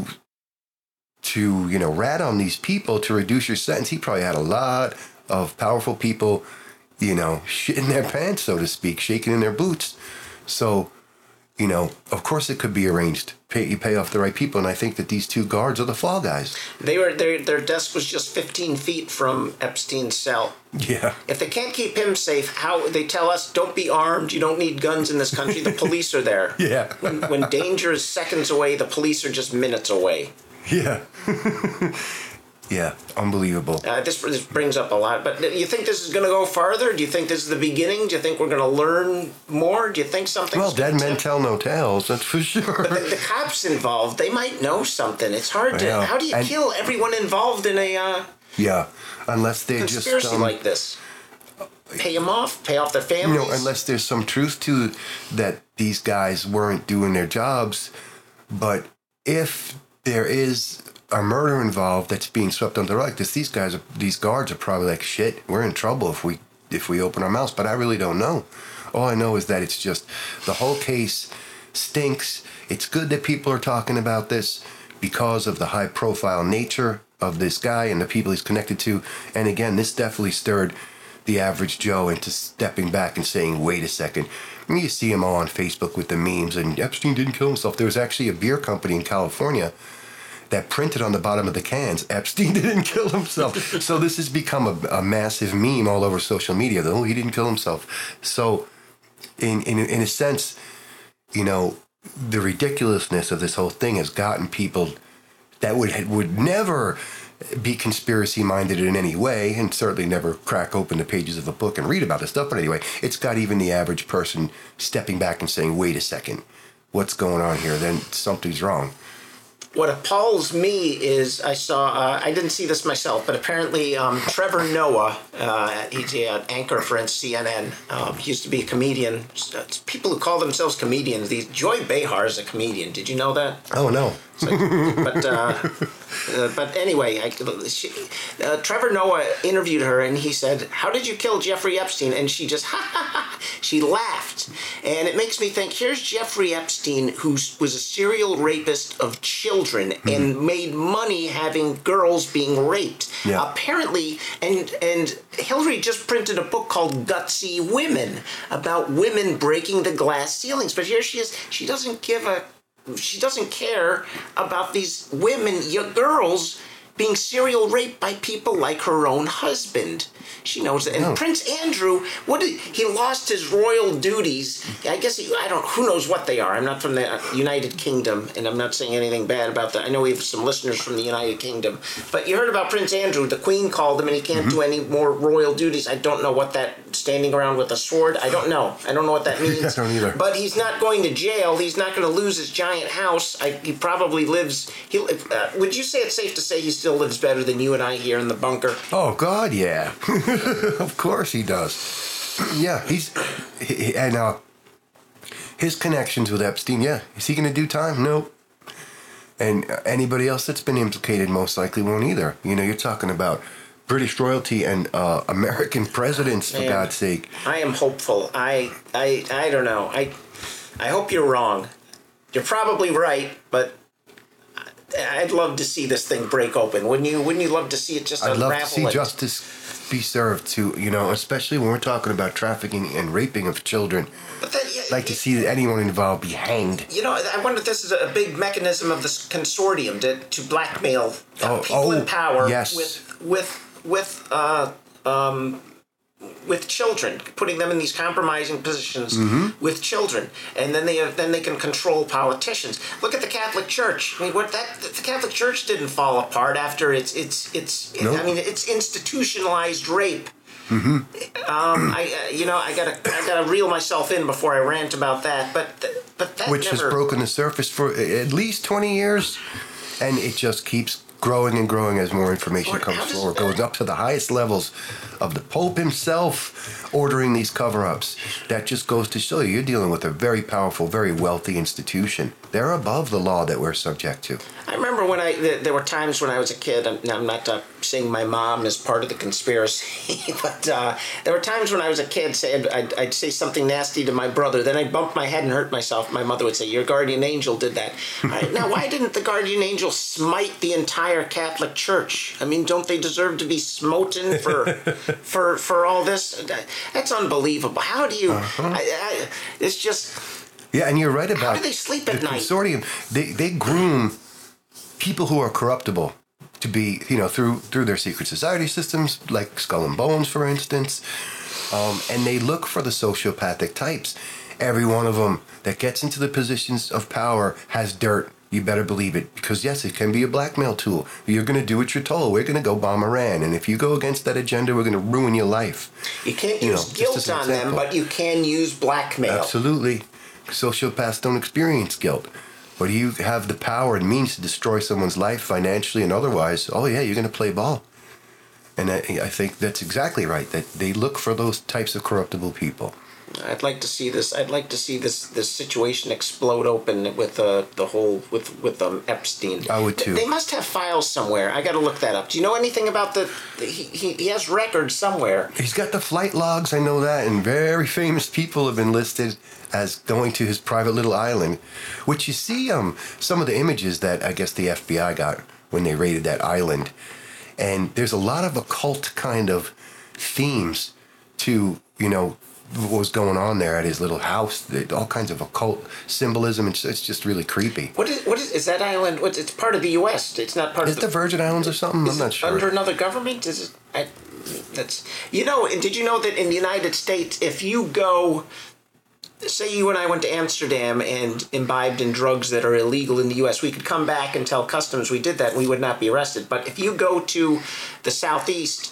rat on these people to reduce your sentence. He probably had a lot of powerful people, shitting their pants, so to speak, shaking in their boots. So, of course it could be arranged. You pay off the right people, and I think that these two guards are the fall guys.
Their desk was just 15 feet from Epstein's cell.
Yeah.
If they can't keep him safe, how they tell us, don't be armed, you don't need guns in this country, the police are there.
Yeah.
When danger is seconds away, the police are just minutes away.
Yeah. Yeah, unbelievable.
This brings up a lot, but do you think this is going to go farther? Do you think this is the beginning? Do you think we're going to learn more? Do you think something?
Well, dead men tell no tales, that's for sure.
But the cops involved, they might know something. It's hard to. How do you kill everyone involved in a
yeah, unless they
conspiracy
just
like this? Pay them off, pay off their families.
Unless there's some truth to that these guys weren't doing their jobs. But if there is a murder involved that's being swept under the rug, these guards are probably like, shit, we're in trouble if we open our mouths. But I really don't know. All I know is that it's just the whole case stinks. It's good that people are talking about this because of the high profile nature of this guy and the people he's connected to. And again, this definitely stirred the average Joe into stepping back and saying, wait a second. And you see him all on Facebook with the memes, and Epstein didn't kill himself. There was actually a beer company in California that printed on the bottom of the cans, Epstein didn't kill himself. So this has become a massive meme all over social media, though. He didn't kill himself. So in a sense, the ridiculousness of this whole thing has gotten people that would never be conspiracy minded in any way, and certainly never crack open the pages of a book and read about this stuff. But anyway, it's got even the average person stepping back and saying, wait a second, what's going on here? Then something's wrong.
What appalls me is I didn't see this myself, but apparently Trevor Noah, he's an anchor for CNN. He used to be a comedian. People who call themselves comedians, Joy Behar is a comedian. Did you know that?
Oh, no.
But anyway, Trevor Noah interviewed her, and he said, "How did you kill Jeffrey Epstein?" And she just she laughed, and it makes me think. Here's Jeffrey Epstein, who was a serial rapist of children and made money having girls being raped.
Yeah.
Apparently, and Hillary just printed a book called "Gutsy Women" about women breaking the glass ceilings. But here she is. She doesn't care about these women, young girls, being serial raped by people like her own husband. She knows that. And Prince Andrew, he lost his royal duties. I guess who knows what they are. I'm not from the United Kingdom, and I'm not saying anything bad about that. I know we have some listeners from the United Kingdom. But you heard about Prince Andrew. The Queen called him, and he can't do any more royal duties. I don't know what standing around with a sword, I don't know. I don't know what that means.
I don't either.
But he's not going to jail. He's not going to lose his giant house. He probably lives... would you say it's safe to say he still lives better than you and I here in the bunker?
Oh, God, yeah. Of course he does. Yeah, his connections with Epstein, yeah. Is he going to do time? Nope. And anybody else that's been implicated most likely won't either. You're talking about British royalty and American presidents, for God's sake.
I am hopeful. I don't know. I hope you're wrong. You're probably right, but I'd love to see this thing break open. Wouldn't you love to see it just unravel?
I'd love to see justice be served to, especially when we're talking about trafficking and raping of children. But then, I'd like to see anyone involved be hanged.
I wonder if this is a big mechanism of this consortium to blackmail people in power with children, putting them in these compromising positions with children, and then they can control politicians. Look at the Catholic Church. I mean, the Catholic Church didn't fall apart after its institutionalized rape. I gotta reel myself in before I rant about that. But that
which has broken the surface for at least 20 years, and it just keeps growing and growing as more information
Lord,
comes
how does
forward.
that-
Goes up to the highest levels of the Pope himself ordering these cover-ups. That just goes to show you're dealing with a very powerful, very wealthy institution. They're above the law that we're subject to.
I remember when there were times when I was a kid. I'm not saying my mom is part of the conspiracy, but there were times when I was a kid. I'd say something nasty to my brother, then I'd bump my head and hurt myself. My mother would say, "Your guardian angel did that." All right, now, why didn't the guardian angel smite the entire Catholic Church? I mean, don't they deserve to be smoten for all this? That's unbelievable. How do you? It's just.
Yeah, and you're right about
How do they sleep at
the
night?
consortium. They groom people who are corruptible to be, through their secret society systems, like Skull and Bones, for instance. And they look for the sociopathic types. Every one of them that gets into the positions of power has dirt. You better believe it. Because, yes, it can be a blackmail tool. You're going to do what you're told. We're going to go bomb Iran. And if you go against that agenda, we're going to ruin your life.
You can't use guilt on them, but you can use blackmail.
Absolutely. Sociopaths don't experience guilt. But you have the power and means to destroy someone's life financially and otherwise. Oh, yeah, you're going to play ball. And I think that's exactly right, that they look for those types of corruptible people.
I'd like to see this. I'd like to see this situation explode open with the whole with Epstein.
I would too.
They must have files somewhere. I got to look that up. Do you know anything about he has records somewhere?
He's got the flight logs, I know that, and very famous people have been listed as going to his private little island, which you see some of the images that I guess the FBI got when they raided that island. And there's a lot of occult kind of themes to, what was going on there at his little house. All kinds of occult symbolism. It's just really creepy.
What is that island? It's part of the U.S. It's not part
Is
of
the Virgin Islands or something? I'm not sure.
Under another government? Is it? Did you know that in the United States, if you go, say you and I went to Amsterdam and imbibed in drugs that are illegal in the U.S., we could come back and tell customs we did that and we would not be arrested. But if you go to the Southeast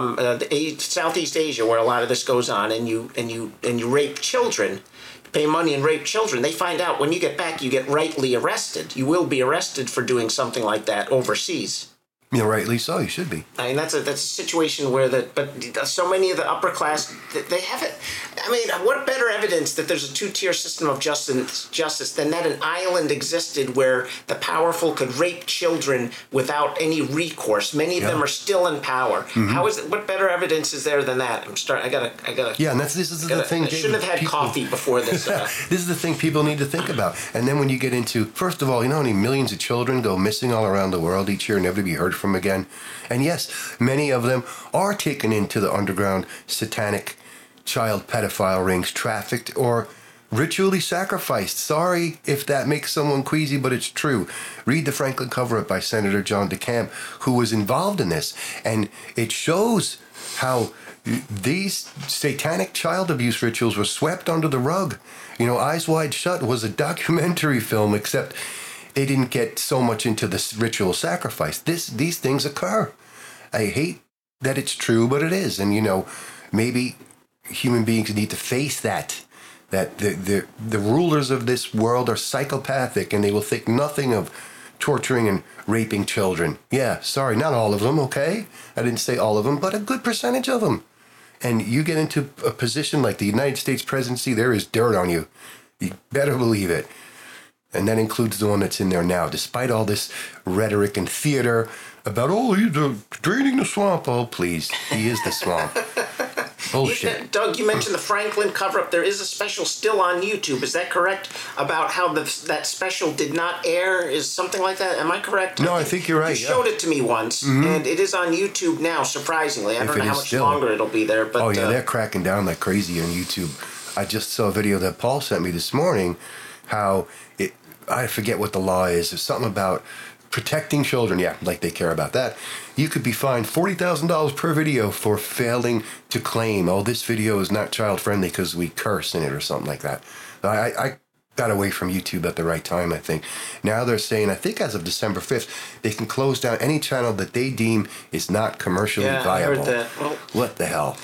Asia, where a lot of this goes on, and you rape children, pay money and rape children, they find out when you get back, you get rightly arrested. You will be arrested for doing something like that overseas.
Rightly so. You should be.
I mean, that's a situation where but so many of the upper class, they have it. I mean, what better evidence that there's a two-tier system of justice than that an island existed where the powerful could rape children without any recourse? Many of them are still in power. Mm-hmm. How is it? What better evidence is there than that? I gotta.
Yeah, and this is the thing.
I shouldn't have had coffee before this.
This is the thing people need to think about. And then when you get into, first of all, you know how many millions of children go missing all around the world each year, never to be heard from again? And yes, many of them are taken into the underground satanic child pedophile rings, trafficked or ritually sacrificed. Sorry if that makes someone queasy, but it's true. Read the Franklin cover-up by Senator John DeCamp, who was involved in this. And it shows how these satanic child abuse rituals were swept under the rug. Eyes Wide Shut was a documentary film, except they didn't get so much into this ritual sacrifice. These things occur. I hate that it's true, but it is. And, maybe human beings need to face that the rulers of this world are psychopathic and they will think nothing of torturing and raping children. Yeah, sorry, not all of them, okay? I didn't say all of them, but a good percentage of them. And you get into a position like the United States presidency, there is dirt on you. You better believe it. And that includes the one that's in there now, despite all this rhetoric and theater about, he's draining the swamp. Oh, please. He is the swamp. Bullshit.
Doug, you mentioned the Franklin cover-up. There is a special still on YouTube. Is that correct? About how that special did not air? Is something like that? Am I correct?
No, I think you're right.
You showed it to me once, and it is on YouTube now, surprisingly. I don't know how much longer it'll be there. But
they're cracking down like crazy on YouTube. I just saw a video that Paul sent me this morning, how I forget what the law is. There's something about protecting children. Yeah, like they care about that. You could be fined $40,000 per video for failing to claim, this video is not child friendly because we curse in it or something like that. I got away from YouTube at the right time, I think. Now they're saying, I think as of December 5th, they can close down any channel that they deem is not commercially viable.
I heard that. Well,
what the hell?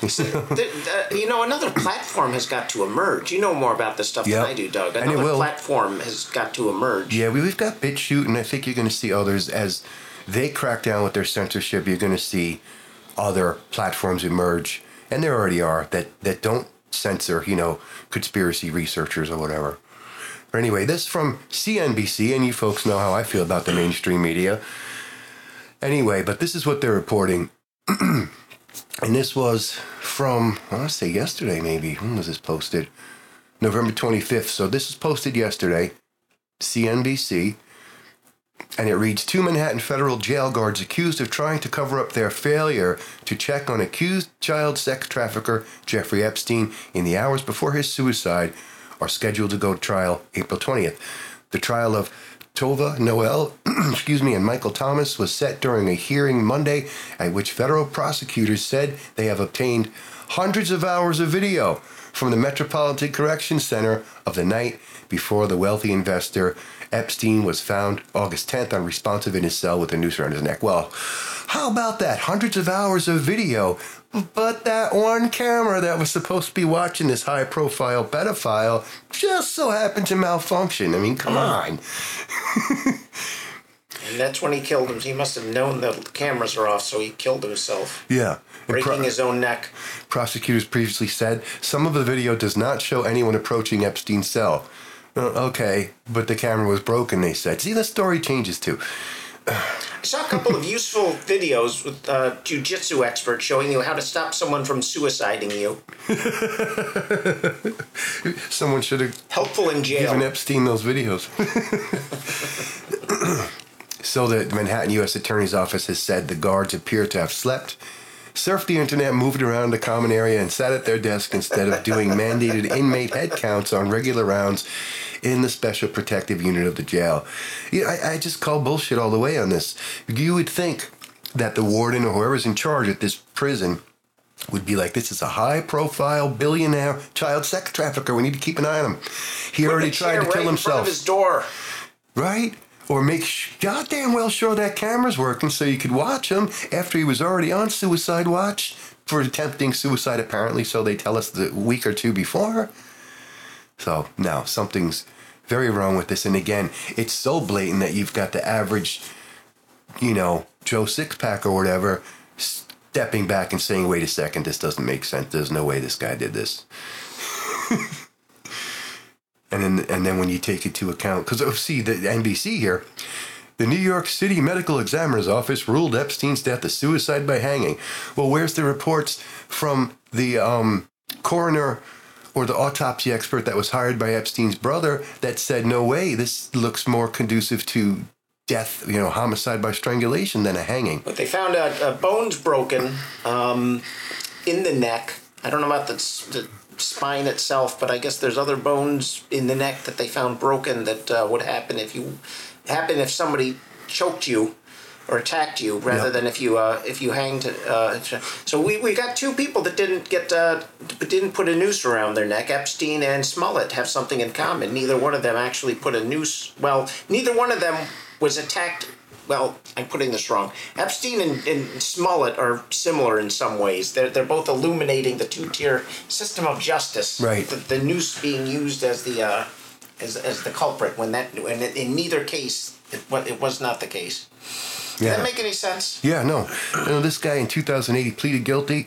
Another platform has got to emerge. You know more about this stuff than I do, Doug. Another platform has got to emerge.
Yeah, we've got BitChute, and I think you're going to see others as they crack down with their censorship, you're going to see other platforms emerge, and there already are, that don't censor, conspiracy researchers or whatever. But anyway, this from CNBC, and you folks know how I feel about the mainstream media. Anyway, but this is what they're reporting. And this was from, I want to say yesterday maybe. When was this posted? November 25th. So this is posted yesterday, CNBC. And it reads, 2 Manhattan federal jail guards accused of trying to cover up their failure to check on accused child sex trafficker Jeffrey Epstein in the hours before his suicide are scheduled to go to trial April 20th. The trial of Tova Noel, and Michael Thomas was set during a hearing Monday at which federal prosecutors said they have obtained hundreds of hours of video from the Metropolitan Correction Center of the night before the wealthy investor Epstein was found August 10th unresponsive in his cell with a noose around his neck. Well, how about that? Hundreds of hours of video. But that one camera that was supposed to be watching this high-profile pedophile just so happened to malfunction. I mean, come on.
And that's when he killed him. He must have known the cameras are off, so he killed himself.
Yeah.
Breaking his own neck.
Prosecutors previously said some of the video does not show anyone approaching Epstein's cell. Okay, but the camera was broken, they said. See, the story changes too.
I saw a couple of useful videos with jiu-jitsu experts showing you how to stop someone from suiciding you.
Someone should have
helpful in jail.
Given Epstein those videos. So the Manhattan U.S. Attorney's Office has said the guards appear to have slept, surfed the internet, moved around the common area, and sat at their desk instead of doing mandated inmate head counts on regular rounds in the special protective unit of the jail. I just call bullshit all the way on this. You would think that the warden or whoever's in charge at this prison would be like, this is a high-profile billionaire child sex trafficker. We need to keep an eye on him. He already tried to kill himself.
In front of his door.
Right? Or make goddamn well sure that camera's working so you could watch him after he was already on suicide watch for attempting suicide, apparently, so they tell us the week or two before. So, no, something's very wrong with this. And again, it's so blatant that you've got the average, Joe Sixpack or whatever, stepping back and saying, wait a second, this doesn't make sense. There's no way this guy did this. And then when you take it to account, because see, the NBC here, the New York City Medical Examiner's Office ruled Epstein's death a suicide by hanging. Well, where's the reports from the coroner or the autopsy expert that was hired by Epstein's brother that said, no way, this looks more conducive to death, homicide by strangulation than a hanging.
But they found bones broken in the neck. I don't know about the spine itself, but I guess there's other bones in the neck that they found broken that would happen if somebody choked you or attacked you rather than if you hanged. So we got 2 people that didn't put a noose around their neck. Epstein and Smollett have something in common. Neither one of them actually put a noose. Well, neither one of them was attacked. Well, I'm putting this wrong. Epstein and Smollett are similar in some ways. They're both illuminating the 2-tier system of justice.
Right.
The noose being used as the culprit when in neither case it was not the case. Does that make any sense?
Yeah, no. This guy in 2008 he pleaded guilty,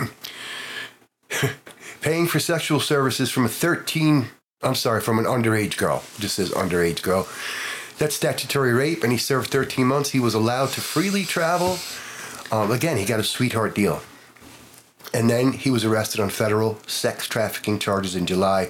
paying for sexual services from an underage girl. It just says underage girl. That's statutory rape, and he served 13 months. He was allowed to freely travel. Again, he got a sweetheart deal. And then he was arrested on federal sex trafficking charges in July.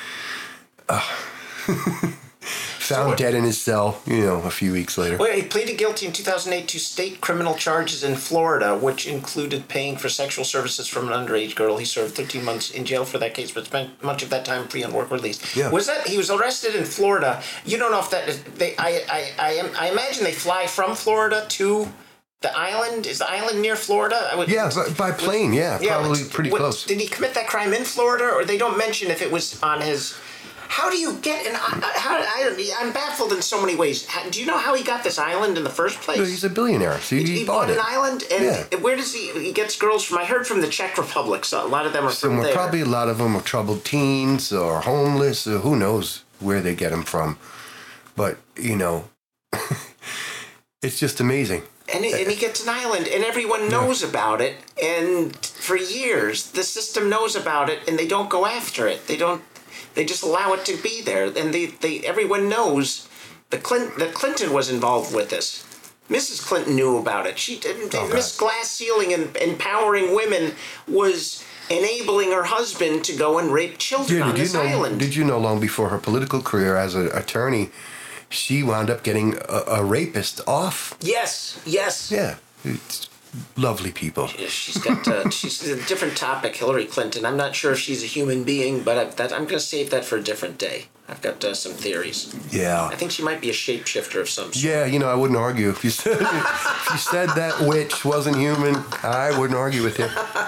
Found dead in his cell, a few weeks later.
Well, he pleaded guilty in 2008 to state criminal charges in Florida, which included paying for sexual services from an underage girl. He served 13 months in jail for that case, but spent much of that time free on work release.
Yeah.
He was arrested in Florida? You don't know if that is... I imagine they fly from Florida to the island. Is the island near Florida?
By plane, probably pretty close.
Did he commit that crime in Florida, or they don't mention if it was on his... How do you get I'm baffled in so many ways. Do you know how he got this island in the first place?
He's a billionaire. So he bought
an island, and where does he gets girls from? I heard from the Czech Republic, so a lot of them are from there.
Probably a lot of them are troubled teens or homeless, or who knows where they get them from. But, it's just amazing.
And he gets an island, and everyone knows about it. And for years, the system knows about it, and they don't go after it. They don't. They just allow it to be there, and everyone knows that Clinton was involved with this. Mrs. Clinton knew about it. She didn't. Miss Glass Ceiling and empowering women was enabling her husband to go and rape children on this island.
Did you know long before her political career as an attorney, she wound up getting a rapist off?
Yes.
Yeah. It's lovely people.
She's got. She's a different topic, Hillary Clinton. I'm not sure if she's a human being, but I'm going to save that for a different day. I've got some theories.
Yeah.
I think she might be a shapeshifter of some sort.
Yeah, I wouldn't argue if you said that witch wasn't human. I wouldn't argue with you.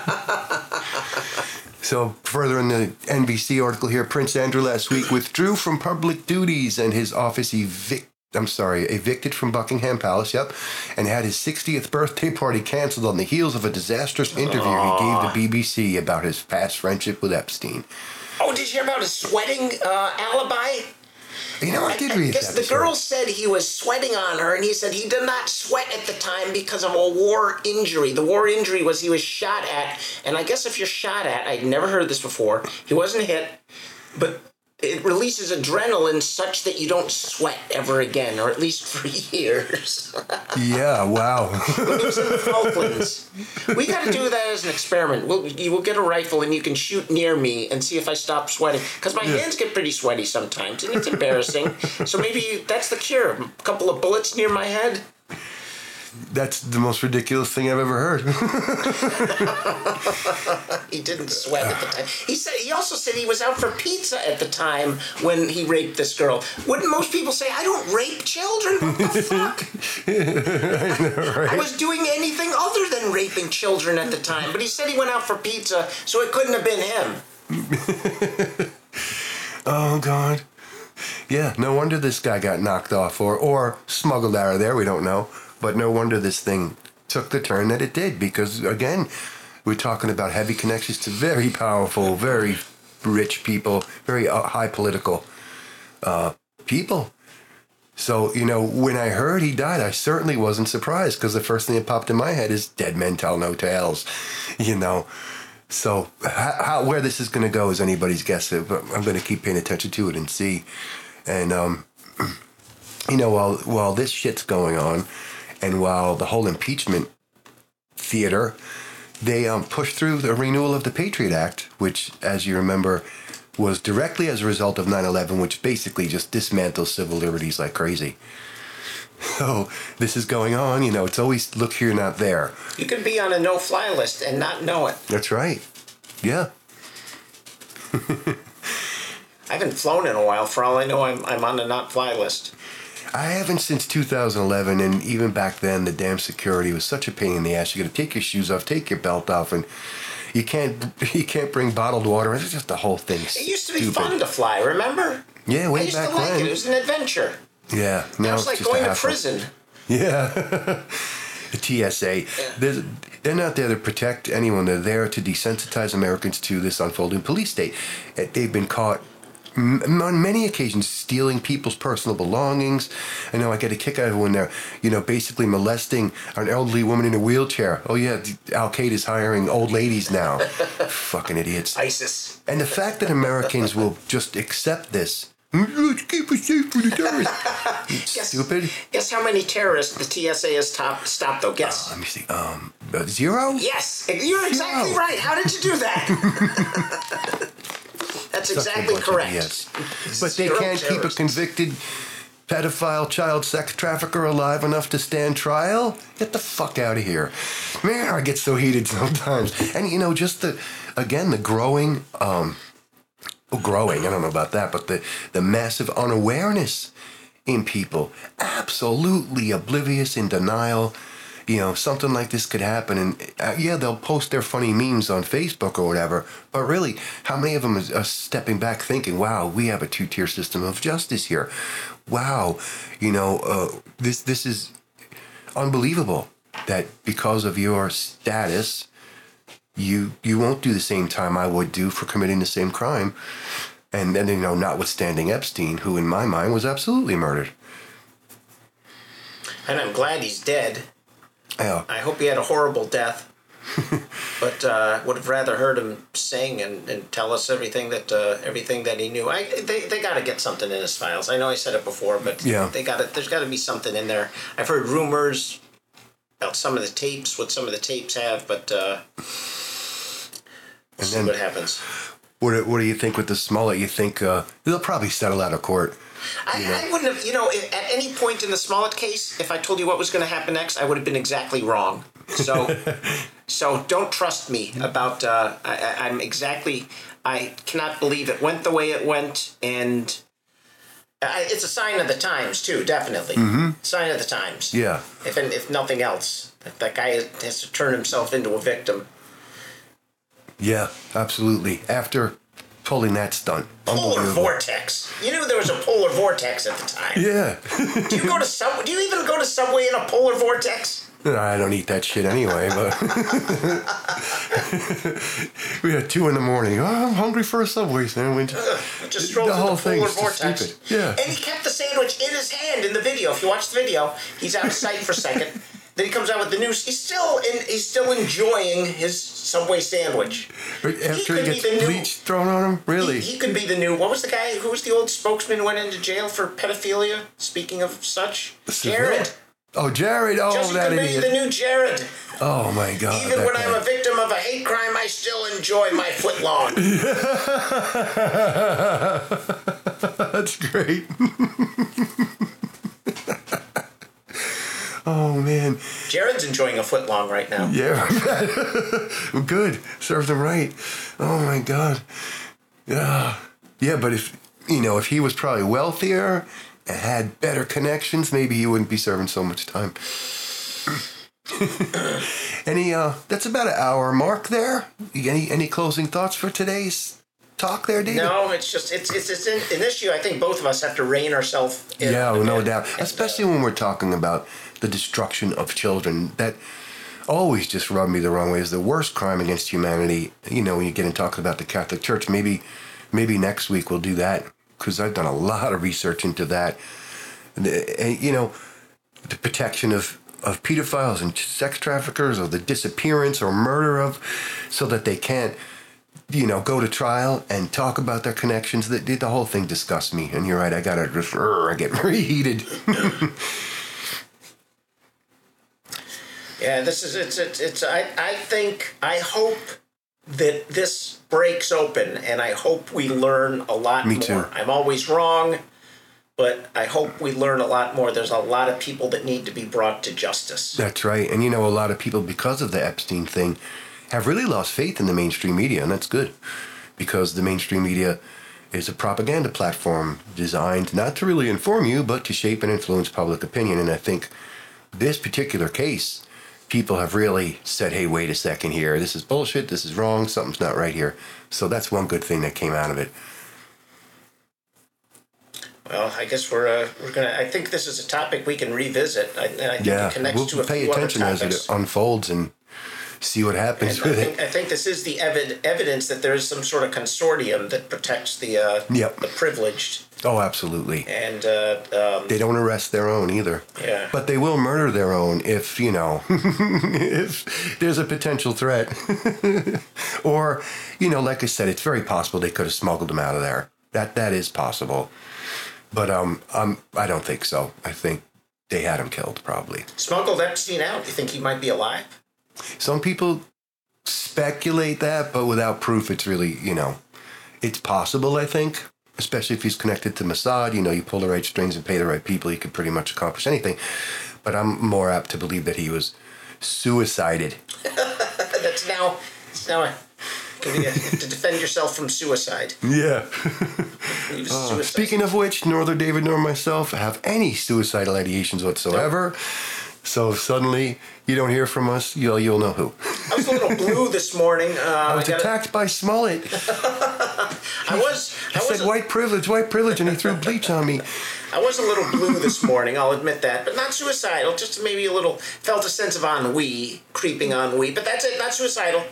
So further in the NBC article here, Prince Andrew last week withdrew from public duties and his office evicted from Buckingham Palace, and had his 60th birthday party canceled on the heels of a disastrous interview he gave the BBC about his past friendship with Epstein.
Oh, did you hear about his sweating alibi?
I did read that.
The girl said he was sweating on her, and he said he did not sweat at the time because of a war injury. The war injury was he was shot at, and I guess if you're shot at, I'd never heard this before, he wasn't hit, but it releases adrenaline such that you don't sweat ever again, or at least for years.
Yeah, wow.
When he was in the Falklands. We got to do that as an experiment. We'll get a rifle and you can shoot near me and see if I stop sweating. Because my hands get pretty sweaty sometimes, and it's embarrassing. So maybe that's the cure. A couple of bullets near my head.
That's the most ridiculous thing I've ever heard.
He didn't sweat at the time. He also said he was out for pizza at the time when he raped this girl. Wouldn't most people say, I don't rape children? What the fuck?
I know, right?
I was doing anything other than raping children at the time. But he said he went out for pizza, so it couldn't have been him.
Oh, God. Yeah, no wonder this guy got knocked off or smuggled out of there. We don't know. But no wonder this thing took the turn that it did, because, again, we're talking about heavy connections to very powerful, very rich people, very high political people. So, when I heard he died, I certainly wasn't surprised, because the first thing that popped in my head is dead men tell no tales, So where this is going to go is anybody's guess, but I'm going to keep paying attention to it and see. And, while this shit's going on, and while the whole impeachment theater, they pushed through the renewal of the Patriot Act, which, as you remember, was directly as a result of 9/11, which basically just dismantles civil liberties like crazy. So this is going on. It's always look here, not there.
You can be on a no-fly list and not know it.
That's right. Yeah.
I haven't flown in a while. For all I know, I'm on a not-fly list.
I haven't since 2011, and even back then, the damn security was such a pain in the ass. You got to take your shoes off, take your belt off, and you can't bring bottled water. It's just the whole thing.
It used to be fun to fly. Remember?
Yeah, way
I used
back
to like
when.
it. It was an adventure.
Yeah,
Now it's like going to prison.
Yeah, the TSA. Yeah. They're not there to protect anyone. They're there to desensitize Americans to this unfolding police state. They've been caught on many occasions stealing people's personal belongings. I know I get a kick out of it when they're, basically molesting an elderly woman in a wheelchair. Oh yeah, Al-Qaeda's hiring old ladies now. Fucking idiots.
ISIS.
And the fact that Americans will just accept this. Keep us safe for the terrorists. Stupid.
Guess how many terrorists the TSA has stopped though? Guess.
Let me see. 0?
Yes, you're exactly right. How did you do that? That's exactly correct.
Yes. But they can't keep a convicted pedophile, child sex trafficker alive enough to stand trial? Get the fuck out of here. Man, I get so heated sometimes. And, just the growing, I don't know about that, but the massive unawareness in people. Absolutely oblivious, in denial. Something like this could happen, and they'll post their funny memes on Facebook or whatever, but really, how many of them are stepping back thinking, wow, we have a two-tier system of justice here. Wow, this is unbelievable that because of your status, you won't do the same time I would do for committing the same crime. And then, notwithstanding Epstein, who in my mind was absolutely murdered.
And I'm glad he's dead.
Yeah.
I hope he had a horrible death. But would have rather heard him sing and tell us everything that he knew. They got to get something in his files. I know I said it before, but
yeah.
There's got to be something in there. I've heard rumors about some of the tapes, what some of the tapes have, but we'll see what happens.
What do you think with the Smollett? You think they'll probably settle out of court?
I wouldn't have, at any point in the Smollett case, if I told you what was going to happen next, I would have been exactly wrong. So don't trust me about, I cannot believe it went the way it went, and it's a sign of the times, too, definitely. Mm-hmm. Sign of the times.
Yeah.
If nothing else, that guy has to turn himself into a victim.
Yeah, absolutely. After pulling that stunt.
Polar vortex. You knew there was a polar vortex at the time.
Yeah.
Do you even go to Subway in a polar vortex?
I don't eat that shit anyway, but we had 2 a.m. Oh, I'm hungry for a Subway sandwich.
Just strolled
the whole
through the polar
thing's
vortex.
stupid. Yeah.
And he kept the sandwich in his hand in the video. If you watch the video, he's out of sight for a second. Then he comes out with the news. He's still enjoying his Subway sandwich.
But after he gets bleach thrown on him? Really?
He could be the new... What was the guy? Who was the old spokesman who went into jail for pedophilia? Speaking of such. Jared.
Oh, Jared. Oh,
Jesse
that
could
idiot.
be the new Jared.
Oh, my God.
Even when I'm a victim of a hate crime, I still enjoy my footlong.
That's great. Oh, man.
Jared's enjoying a footlong right now.
Yeah. Good. Serves him right. Oh, my God. Yeah. Yeah, but if he was probably wealthier and had better connections, maybe he wouldn't be serving so much time. That's about an hour mark there. Any closing thoughts for today's talk there, David?
No, it's just it's an issue I think both of us have to rein ourselves in.
Yeah, no doubt. Especially when we're talking about the destruction of children. That always just rubbed me the wrong way. Is the worst crime against humanity. When you get in talking about the Catholic Church, maybe next week we'll do that, because I've done a lot of research into that. The protection of pedophiles and sex traffickers, or the disappearance or murder so that they can't, go to trial and talk about their connections. The whole thing disgusts me. And you're right, I get very heated.
Yeah, I hope that this breaks open, and I hope we learn a lot more.
Me too.
I'm always wrong, but I hope we learn a lot more. There's a lot of people that need to be brought to justice.
That's right. And a lot of people, because of the Epstein thing, have really lost faith in the mainstream media, and that's good, because the mainstream media is a propaganda platform designed not to really inform you, but to shape and influence public opinion. And I think this particular case, people have really said, hey, wait a second here. This is bullshit. This is wrong. Something's not right here. So that's one good thing that came out of it.
Well, I guess we're gonna. I think this is a topic we can revisit. I think it connects to a
pay
few
attention
other
as
topics.
it unfolds and see what happens
And
with it.
I think this is the evidence that there is some sort of consortium that protects the privileged.
Oh, absolutely.
And
they don't arrest their own either.
Yeah.
But they will murder their own if if there's a potential threat. Or, like I said, it's very possible they could have smuggled them out of there. That is possible. But I don't think so. I think they had him killed, probably.
Smuggled Epstein out. You think he might be alive?
Some people speculate that, but without proof, it's really, it's possible, I think. Especially if he's connected to Mossad, you pull the right strings and pay the right people, he could pretty much accomplish anything. But I'm more apt to believe that he was suicided.
It's now you have to defend yourself from suicide.
Yeah.
Suicide.
Speaking of which, neither David nor myself have any suicidal ideations whatsoever. Nope. So if suddenly you don't hear from us, you'll know who.
I was a little blue this morning.
I was attacked by Smollett. I said white privilege, and he threw bleach on me.
I was a little blue this morning, I'll admit that, but not suicidal, just maybe felt a sense of ennui, creeping ennui, but that's it, not suicidal.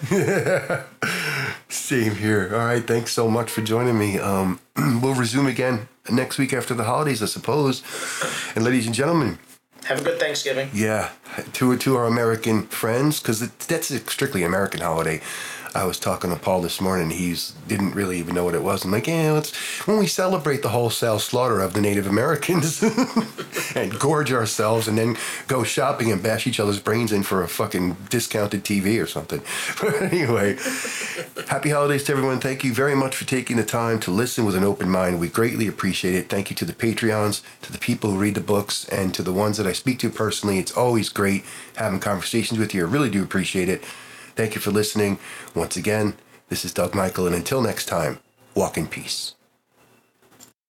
Same here. All right, thanks so much for joining me. We'll resume again next week after the holidays, I suppose. And ladies and gentlemen,
Have a good Thanksgiving.
Yeah, to our American friends, because that's a strictly American holiday. I was talking to Paul this morning. He didn't really even know what it was. I'm like, yeah, it's when we celebrate the wholesale slaughter of the Native Americans and gorge ourselves and then go shopping and bash each other's brains in for a fucking discounted TV or something. But anyway, happy holidays to everyone. Thank you very much for taking the time to listen with an open mind. We greatly appreciate it. Thank you to the Patreons, to the people who read the books, and to the ones that I speak to personally. It's always great having conversations with you. I really do appreciate it. Thank you for listening. Once again, this is Doug Michael, and until next time, walk in peace.